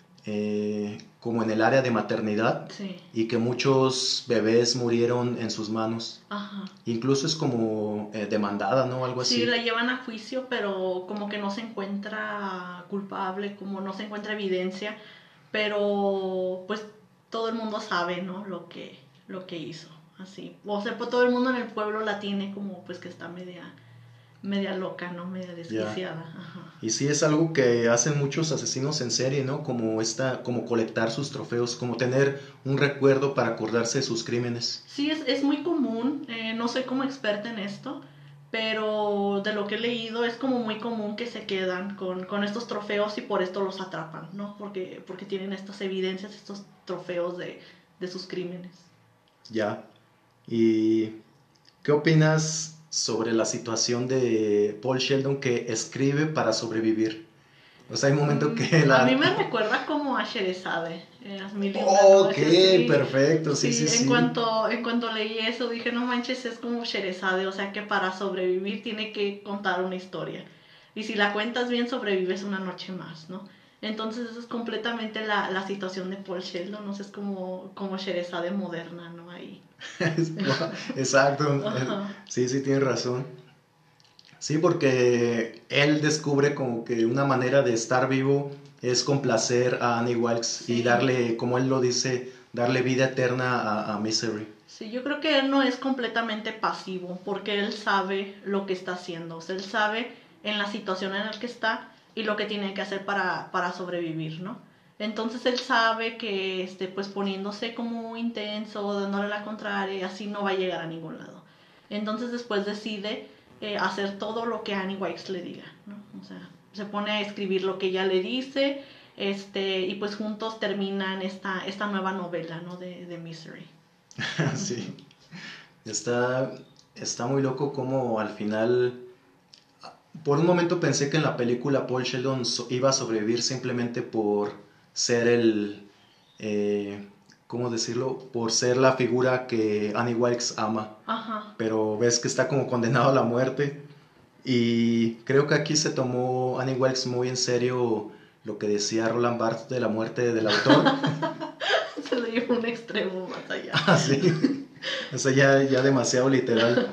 eh, como en el área de maternidad. Sí. Y que muchos bebés murieron en sus manos. Ajá. Incluso es como eh, demandada, ¿no? Algo así. Sí, la llevan a juicio, pero como que no se encuentra culpable, como no se encuentra evidencia, pero pues todo el mundo sabe, ¿no? Lo que, lo que hizo, así. O sea, pues todo el mundo en el pueblo la tiene como pues que está media, media loca, ¿no? Media desquiciada. Ya. Ajá. Y sí es algo que hacen muchos asesinos en serie, ¿no? Como esta, como colectar sus trofeos, como tener un recuerdo para acordarse de sus crímenes. Sí, es, es muy común, eh, no soy como experta en esto, pero de lo que he leído es como muy común que se quedan con, con estos trofeos y por esto los atrapan, ¿no? Porque, porque tienen estas evidencias, estos trofeos de, de sus crímenes. Ya. ¿Y qué opinas sobre la situación de Paul Sheldon que escribe para sobrevivir? O sea, hay un momento que mm, la... A mí me recuerda como a Sherezade, en las mil y una Ok, noches, sí. perfecto, sí, sí, Sí, sí. en cuanto, en cuanto leí eso dije, no manches, es como Sherezade, o sea que para sobrevivir tiene que contar una historia. Y si la cuentas bien, sobrevives una noche más, ¿no? Entonces eso es completamente la, la situación de Paul Sheldon, no sé, es como, como Sherezade moderna, ¿no? Ahí. Exacto, Ajá. sí, sí, tienes razón. Sí, porque él descubre como que una manera de estar vivo es complacer a Annie Wilkes y Sí. darle, como él lo dice, darle vida eterna a, a Misery. Sí, yo creo que él no es completamente pasivo, porque él sabe lo que está haciendo, o sea, él sabe en la situación en la que está y lo que tiene que hacer para, para sobrevivir, ¿no? Entonces él sabe que este, pues poniéndose como intenso, dándole la contraria, así no va a llegar a ningún lado. Entonces después decide eh, hacer todo lo que Annie Wilkes le diga, ¿no? O sea, se pone a escribir lo que ella le dice, este, y pues juntos terminan esta, esta nueva novela, ¿no? De, de Misery. Sí, está, está muy loco como al final... Por un momento pensé que en la película Paul Sheldon so- iba a sobrevivir simplemente por ser el... Eh, ¿cómo decirlo? Por ser la figura que Annie Wilkes ama. Ajá. Pero ves que está como condenado a la muerte. Y creo que aquí se tomó Annie Wilkes muy en serio lo que decía Roland Barthes de la muerte del autor. Se lo llevó un extremo más allá. Ah, sí. O sea, ya, ya demasiado literal.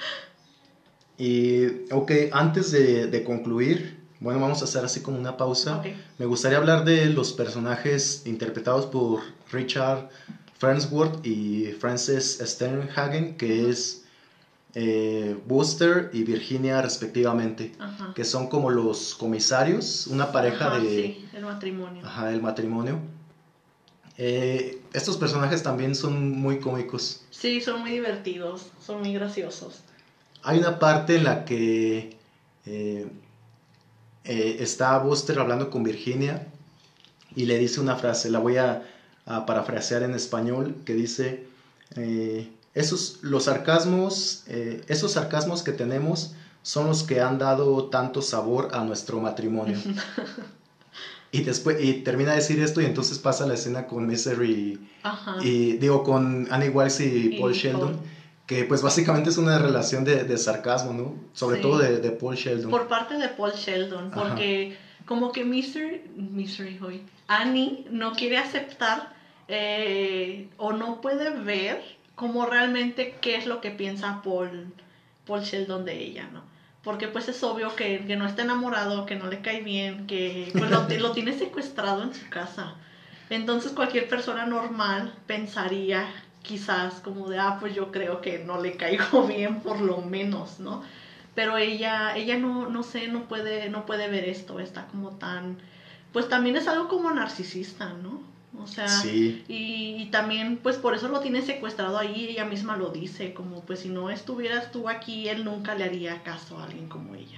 Y, ok, antes de, de concluir, bueno, vamos a hacer así como una pausa. Ok. Me gustaría hablar de los personajes interpretados por Richard Farnsworth y Frances Sternhagen, que es eh, Buster y Virginia respectivamente, Ajá. que son como los comisarios, una pareja Ajá, de... sí, el matrimonio. Ajá, el matrimonio. Eh, estos personajes también son muy cómicos. Sí, son muy divertidos, son muy graciosos. Hay una parte en la que eh, eh, está Buster hablando con Virginia y le dice una frase, la voy a, a parafrasear en español, que dice, eh, esos, los sarcasmos, eh, esos sarcasmos que tenemos son los que han dado tanto sabor a nuestro matrimonio. Y después, y termina de decir esto y entonces pasa la escena con Misery Ajá. y digo con Annie Wilkes y, Y Paul Sheldon, Paul. que pues básicamente es una relación de, de sarcasmo, ¿no? Sobre Sí. todo de, de Paul Sheldon. Por parte de Paul Sheldon, Ajá. porque como que Misery, Misery hoy, Annie no quiere aceptar eh, o no puede ver como realmente qué es lo que piensa Paul, Paul Sheldon de ella, ¿no? Porque pues es obvio que, que no está enamorado, que no le cae bien, que pues lo, lo tiene secuestrado en su casa. Entonces cualquier persona normal pensaría quizás como de, ah, pues yo creo que no le caigo bien por lo menos, ¿no? Pero ella, ella no, no sé, no puede, no puede ver esto, está como tan, pues también es algo como narcisista, ¿no? O sea, sí. y, y también pues por eso lo tiene secuestrado ahí, ella misma lo dice, como pues si no estuvieras tú aquí, él nunca le haría caso a alguien como ella.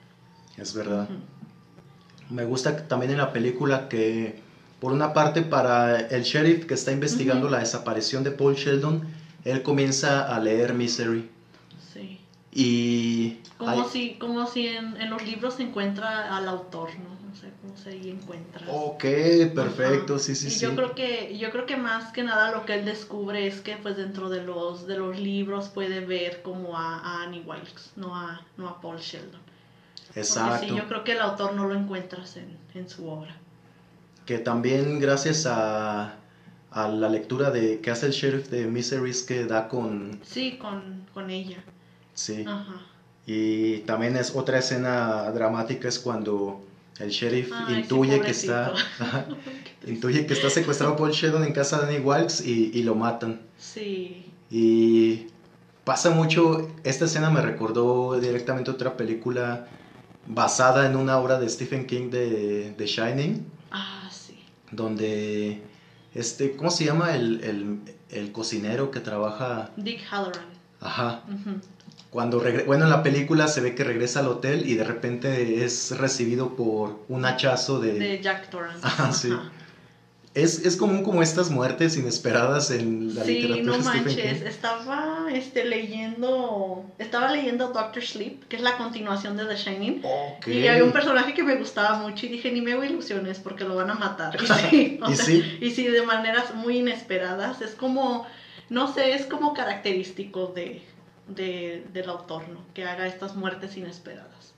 Es verdad. Uh-huh. Me gusta también en la película que, por una parte, para el sheriff que está investigando Uh-huh. la desaparición de Paul Sheldon, él comienza a leer Misery. Sí. Y... Como hay... si, como si en, en los libros se encuentra al autor, ¿no? No sé cómo se ahí encuentra. Ok, perfecto, Ajá. sí, sí, y sí. yo creo que, yo creo que más que nada lo que él descubre es que pues dentro de los, de los libros puede ver como a, a Annie Wilkes, no a, no a Paul Sheldon. Exacto. Porque sí, yo creo que el autor no lo encuentras en, en su obra. Que también gracias a, a la lectura de que hace el sheriff de Misery que da con... Sí, con, con ella. Sí. Ajá. Y también es otra escena dramática es cuando el sheriff Ay, intuye sí, que está pobrecito. intuye que está secuestrado Paul Sheldon en casa de Annie Wilkes y, y lo matan. Sí. Y pasa mucho, esta escena me recordó directamente otra película basada en una obra de Stephen King de, de Shining. Ah, sí. Donde este, ¿cómo se llama el, el, el cocinero que trabaja? Dick Halloran. Ajá. Uh-huh. Cuando regre- bueno, en la película se ve que regresa al hotel y de repente es recibido por un hachazo de... De Jack Torrance. Ajá, sí. Es, es común como estas muertes inesperadas en la sí, literatura no de Stephen manches, King. estaba este, leyendo, estaba leyendo Doctor Sleep, que es la continuación de The Shining, Ok. y había un personaje que me gustaba mucho y dije, ni me hago ilusiones porque lo van a matar. Y sí, o ¿Y sea, sí? y sí, de maneras muy inesperadas, es como, no sé, es como característico de, de, del autor, ¿no? Que haga estas muertes inesperadas.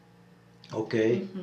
Ok. Uh-huh.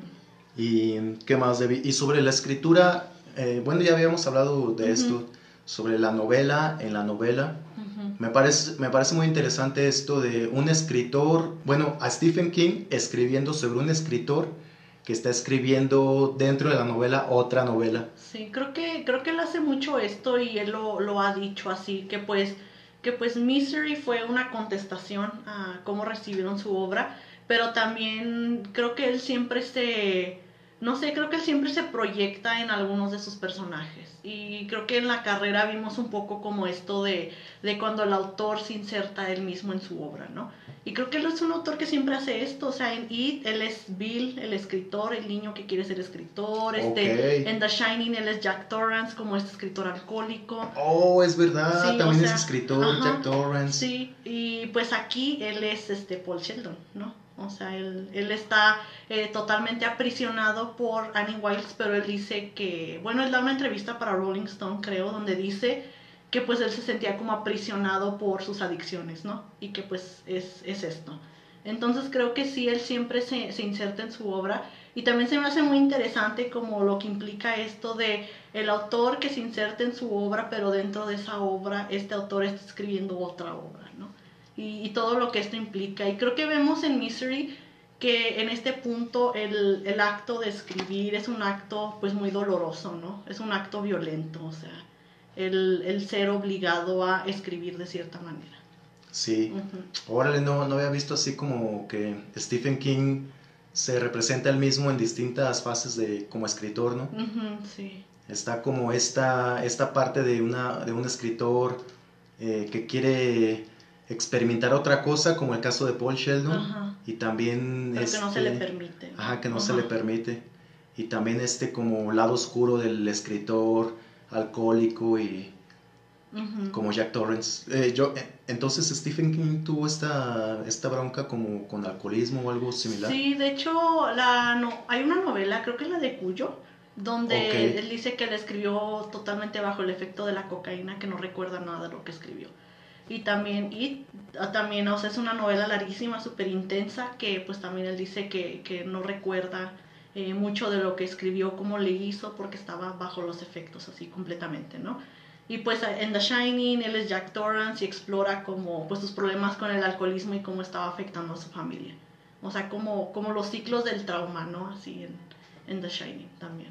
¿Y qué más, Debbie? Y sobre la escritura, eh, bueno, ya habíamos hablado de Uh-huh. esto, sobre la novela, en la novela. Uh-huh. Me parece, me parece muy interesante esto de un escritor, bueno, a Stephen King escribiendo sobre un escritor que está escribiendo dentro de la novela otra novela. Sí, creo que, creo que él hace mucho esto y él lo, lo ha dicho así, que pues, que pues Misery fue una contestación a cómo recibieron su obra, pero también creo que él siempre se, no sé, creo que él siempre se proyecta en algunos de sus personajes. Y creo que en la carrera vimos un poco como esto de, de cuando el autor se inserta él mismo en su obra, ¿no? Y creo que él es un autor que siempre hace esto, o sea, en It él es Bill, el escritor, el niño que quiere ser escritor, este, Okay. en The Shining él es Jack Torrance como este escritor alcohólico. Oh, es verdad, Sí, también o sea, es escritor, ajá, Jack Torrance. sí, y pues aquí él es este Paul Sheldon, ¿no? O sea, él, él está eh, totalmente aprisionado por Annie Wilkes, pero él dice que, bueno, él da una entrevista para Rolling Stone, creo, donde dice que pues él se sentía como aprisionado por sus adicciones, ¿no? Y que pues es, es esto. Entonces creo que sí, él siempre se, se inserta en su obra y también se me hace muy interesante como lo que implica esto de el autor que se inserta en su obra, pero dentro de esa obra este autor está escribiendo otra obra, ¿no? Y, y todo lo que esto implica. Y creo que vemos en Misery que en este punto el, el acto de escribir es un acto pues muy doloroso, ¿no? Es un acto violento, o sea, el, el ser obligado a escribir de cierta manera. Sí. Uh-huh. Órale, no, no había visto así como que Stephen King se representa él mismo en distintas fases de como escritor, ¿no? Uh-huh, sí. Está como esta, esta parte de, una, de un escritor eh, que quiere experimentar otra cosa, como el caso de Paul Sheldon. Ajá. Y también Pero este, que no se le permite, ¿no? Ajá, que no Ajá. se le permite. Y también este como lado oscuro del escritor alcohólico y Uh-huh. como Jack Torrance. Eh, yo, eh, entonces Stephen King tuvo esta, esta bronca como con alcoholismo o algo similar. Sí, de hecho, la no, hay una novela, creo que es la de Cuyo, donde Okay. él dice que la escribió totalmente bajo el efecto de la cocaína, que no recuerda nada de lo que escribió. Y también, y también, o sea, es una novela larguísima, súper intensa, que pues también él dice que, que no recuerda eh, mucho de lo que escribió, cómo le hizo, porque estaba bajo los efectos así completamente, ¿no? Y pues en The Shining él es Jack Torrance y explora como pues sus problemas con el alcoholismo y cómo estaba afectando a su familia. O sea, como, como los ciclos del trauma, ¿no? Así en, en The Shining también.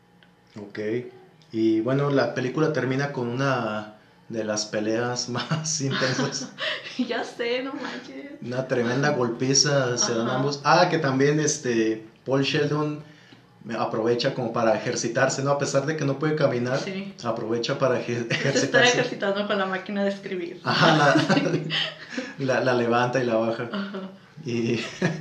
Ok. Y bueno, la película termina con una de las peleas más intensas. Ya sé, no manches. Una tremenda golpiza se dan Ajá. ambos. Ah, que también este Paul Sheldon aprovecha como para ejercitarse, ¿no? A pesar de que no puede caminar, Sí. aprovecha para ejer- Se está ejercitarse. ejercitando con la máquina de escribir. Ajá, la, la, la levanta y la baja. Ajá. Y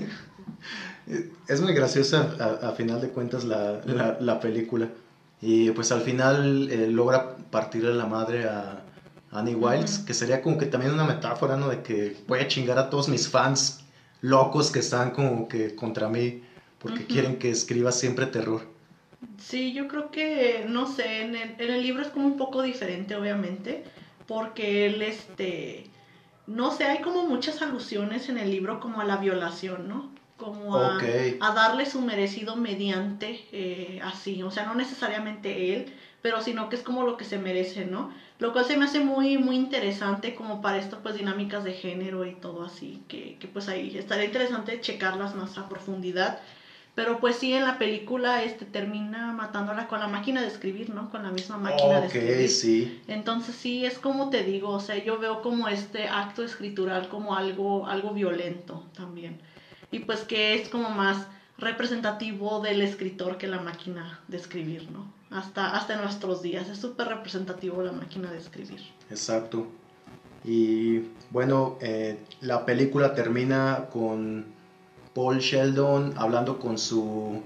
es muy graciosa a, a final de cuentas la, la, la película. Y pues al final eh, logra partirle la madre a Annie Wilkes, Ujú. que sería como que también una metáfora, ¿no? De que voy a chingar a todos mis fans locos que están como que contra mí porque Ujú. quieren que escriba siempre terror. Sí, yo creo que, no sé, en el, en el libro es como un poco diferente, obviamente, porque él, este, no sé, hay como muchas alusiones en el libro como a la violación, ¿no? Como a, Ok. a darle su merecido mediante, eh, así, o sea, no necesariamente él, pero sino que es como lo que se merece, ¿no? Lo cual se me hace muy, muy interesante como para esto, pues, dinámicas de género y todo así, que, que pues ahí estaría interesante checarlas más a profundidad. Pero pues sí, en la película este termina matándola con la máquina de escribir, ¿no? Con la misma máquina de Ok, escribir. sí. Entonces sí, es como te digo, o sea, yo veo como este acto escritural como algo, algo violento también. Y pues que es como más representativo del escritor que la máquina de escribir, ¿no? Hasta, hasta en nuestros días, es súper representativo la máquina de escribir. Exacto. Y bueno, eh, la película termina con Paul Sheldon hablando con su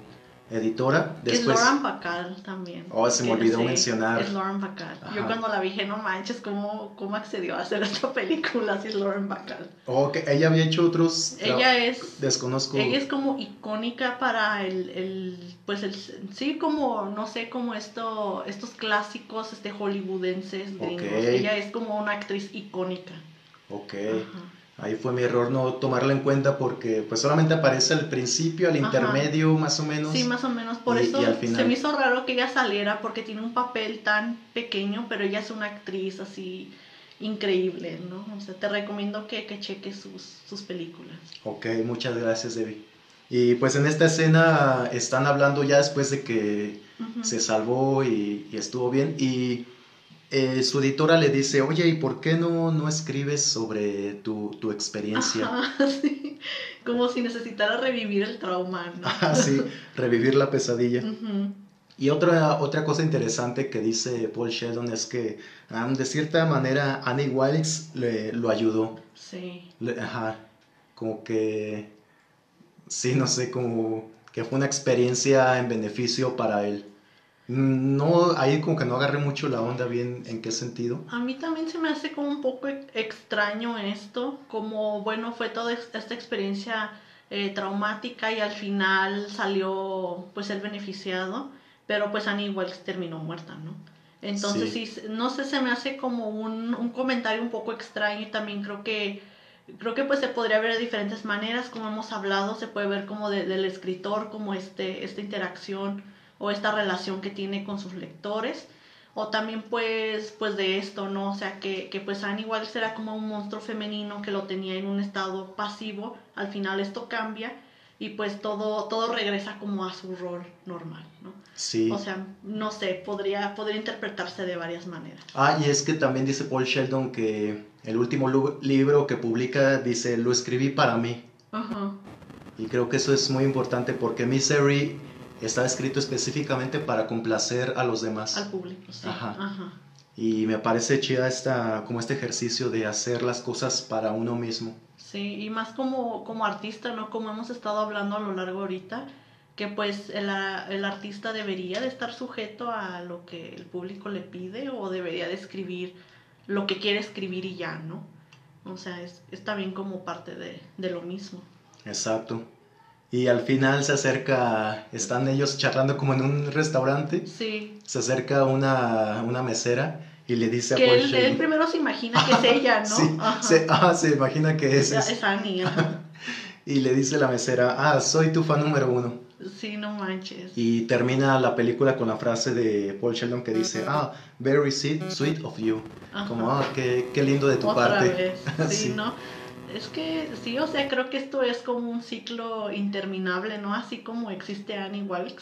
editora. Después... Es Lauren Bacall también. Oh, se me olvidó sí, mencionar. Es Lauren Bacall. Ajá. Yo cuando la vi dije, no manches, ¿cómo, cómo accedió a hacer esta película si es Lauren Bacall? Oh, que ella había hecho otros... Ella es... Desconozco. Ella es como icónica para el... el pues el... Sí, como, no sé, como esto, estos clásicos este, hollywoodenses gringos. Okay. Ella es como una actriz icónica. Ok. Ajá. Ahí fue mi error no tomarla en cuenta porque pues solamente aparece al principio, al Ajá. intermedio más o menos. Sí, más o menos. Por y, eso y al final... se me hizo raro que ella saliera porque tiene un papel tan pequeño, pero ella es una actriz así increíble, ¿no? O sea, te recomiendo que, que cheques sus, sus películas. Ok, muchas gracias, Debbie. Y pues en esta escena están hablando ya después de que uh-huh. se salvó y, y estuvo bien y... Eh, su editora le dice, oye, ¿y por qué no, no escribes sobre tu, tu experiencia? Ajá, sí. Como si necesitara revivir el trauma, ¿no? Ah, sí, revivir la pesadilla. Uh-huh. Y otra, otra cosa interesante que dice Paul Sheldon es que um, de cierta manera Annie Wilkes le, lo ayudó. Sí. Le, ajá, como que, sí, no sé, como que fue una experiencia en beneficio para él. No, ahí como que no agarré mucho la onda bien en qué sentido. A mí también se me hace como un poco extraño esto, como bueno fue toda esta experiencia eh, traumática y al final salió pues el beneficiado, pero pues Annie Wilkes terminó muerta, ¿no? Entonces sí, sí no sé, se me hace como un, un comentario un poco extraño y también creo que creo que pues se podría ver de diferentes maneras, como hemos hablado, se puede ver como de, del escritor, como este, esta interacción o esta relación que tiene con sus lectores, o también pues, pues de esto, ¿no? O sea, que, que pues Annie Wilkes era como un monstruo femenino que lo tenía en un estado pasivo, al final esto cambia y pues todo, todo regresa como a su rol normal, ¿no? Sí. O sea, no sé, podría, podría interpretarse de varias maneras. Ah, y es que también dice Paul Sheldon que el último lu- libro que publica dice, lo escribí para mí. Ajá. Y creo que eso es muy importante porque Misery está escrito específicamente para complacer a los demás. Al público, sí. Ajá. Ajá. Y me parece chida esta, como este ejercicio de hacer las cosas para uno mismo. Sí, y más como, como artista, ¿no? Como hemos estado hablando a lo largo ahorita, que pues el, el artista debería de estar sujeto a lo que el público le pide o debería de escribir lo que quiere escribir y ya, ¿no? O sea, es, es también como parte de, de lo mismo. Exacto. Y al final se acerca, están ellos charlando como en un restaurante. Sí. Se acerca una, una mesera y le dice que a Paul él, Sheldon. él primero se imagina que es ella, ¿no? Sí, ajá. Se, ah, se imagina que es. Es, es Annie, ajá. Y le dice la mesera, ah, soy tu fan número uno. Sí, no manches. Y termina la película con la frase de Paul Sheldon que dice, ah, very sweet, sweet of you. Ajá. Como, ah, qué, qué lindo de tu Otra parte. Vez. Sí, sí, ¿no? Es que sí, o sea, creo que esto es como un ciclo interminable, ¿no? Así como existe Annie Wilkes.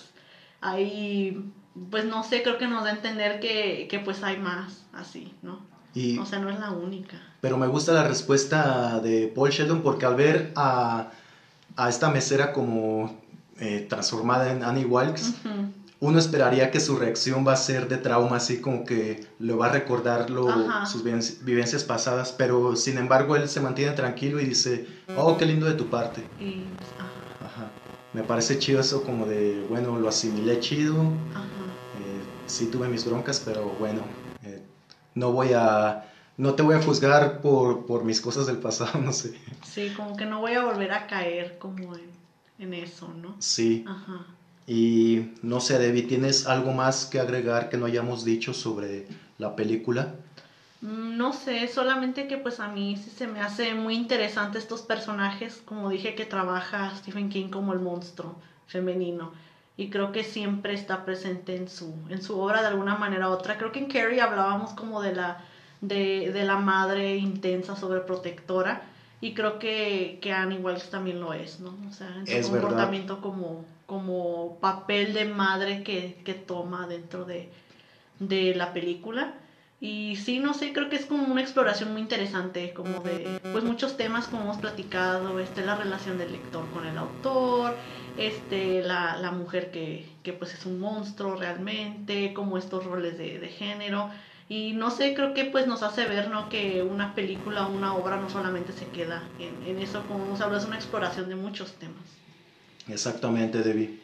Ahí, pues no sé, creo que nos da a entender que, que pues hay más así, ¿no? Y, o sea, no es la única. Pero me gusta la respuesta de Paul Sheldon porque al ver a, a esta mesera como eh, transformada en Annie Wilkes, uh-huh. uno esperaría que su reacción va a ser de trauma, así como que le va a recordar lo, sus vivencias pasadas, pero sin embargo él se mantiene tranquilo y dice, oh, qué lindo de tu parte. Y, ajá. Ajá. Me parece chido eso como de, bueno, lo asimilé chido, ajá. Eh, sí tuve mis broncas, pero bueno, eh, no voy a... No te voy a juzgar por, por mis cosas del pasado, no sé. Sí, como que no voy a volver a caer como en, en eso, ¿no? Sí. Ajá. Y no sé, Debbie, ¿tienes algo más que agregar que no hayamos dicho sobre la película? No sé, solamente que pues a mí sí se me hace muy interesante estos personajes, como dije que trabaja Stephen King como el monstruo femenino y creo que siempre está presente en su, en su obra de alguna manera u otra. Creo que en Carrie hablábamos como de la, de, de la madre intensa, sobreprotectora y creo que, que Annie Wilkes también lo es, ¿no? O sea, en su es comportamiento verdad. como, como papel de madre que, que toma dentro de, de la película. Y sí, no sé, creo que es como una exploración muy interesante, como de, pues muchos temas como hemos platicado, este, la relación del lector con el autor, este, la, la mujer que, que pues es un monstruo realmente, como estos roles de, de género, y no sé, creo que pues nos hace ver, ¿no? Que una película o una obra no solamente se queda en, en eso, como hemos hablado, es una exploración de muchos temas. Exactamente, Debbie.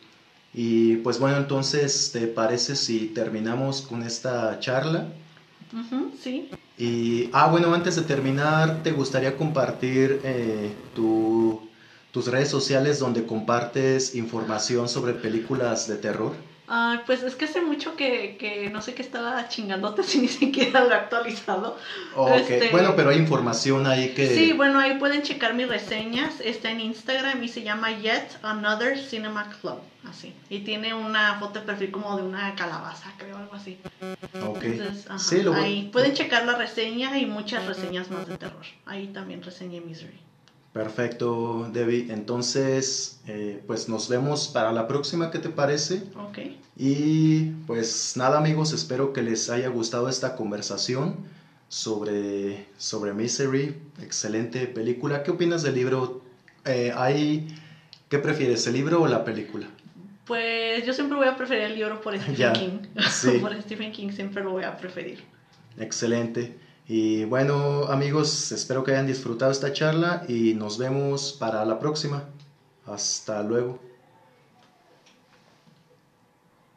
Y pues bueno, entonces, ¿te parece si terminamos con esta charla? Uh-huh, sí. Y, ah, bueno, antes de terminar, ¿te gustaría compartir eh, tu, tus redes sociales donde compartes información sobre películas de terror? Ah, pues es que hace mucho que, que no sé qué estaba chingándote si ni siquiera lo he actualizado. Ok, Este, bueno, pero hay información ahí que... Sí, bueno, ahí pueden checar mis reseñas. Está en Instagram y se llama Yet Another Cinema Club, así. Y tiene una foto de perfil como de una calabaza, creo, algo así. Ok, Entonces, ajá, sí, lo voy... ahí pueden checar la reseña y muchas reseñas más de terror. Ahí también reseñé Misery. Perfecto, Debbie. Entonces, eh, pues nos vemos para la próxima, ¿qué te parece? Ok. Y pues nada, amigos, espero que les haya gustado esta conversación sobre, sobre Misery. Excelente película. ¿Qué opinas del libro? Eh, hay, ¿qué prefieres, el libro o la película? Pues yo siempre voy a preferir el libro por Stephen Ya, King. sí, Por Stephen King siempre lo voy a preferir. excelente. Y bueno, amigos, espero que hayan disfrutado esta charla y nos vemos para la próxima. Hasta luego.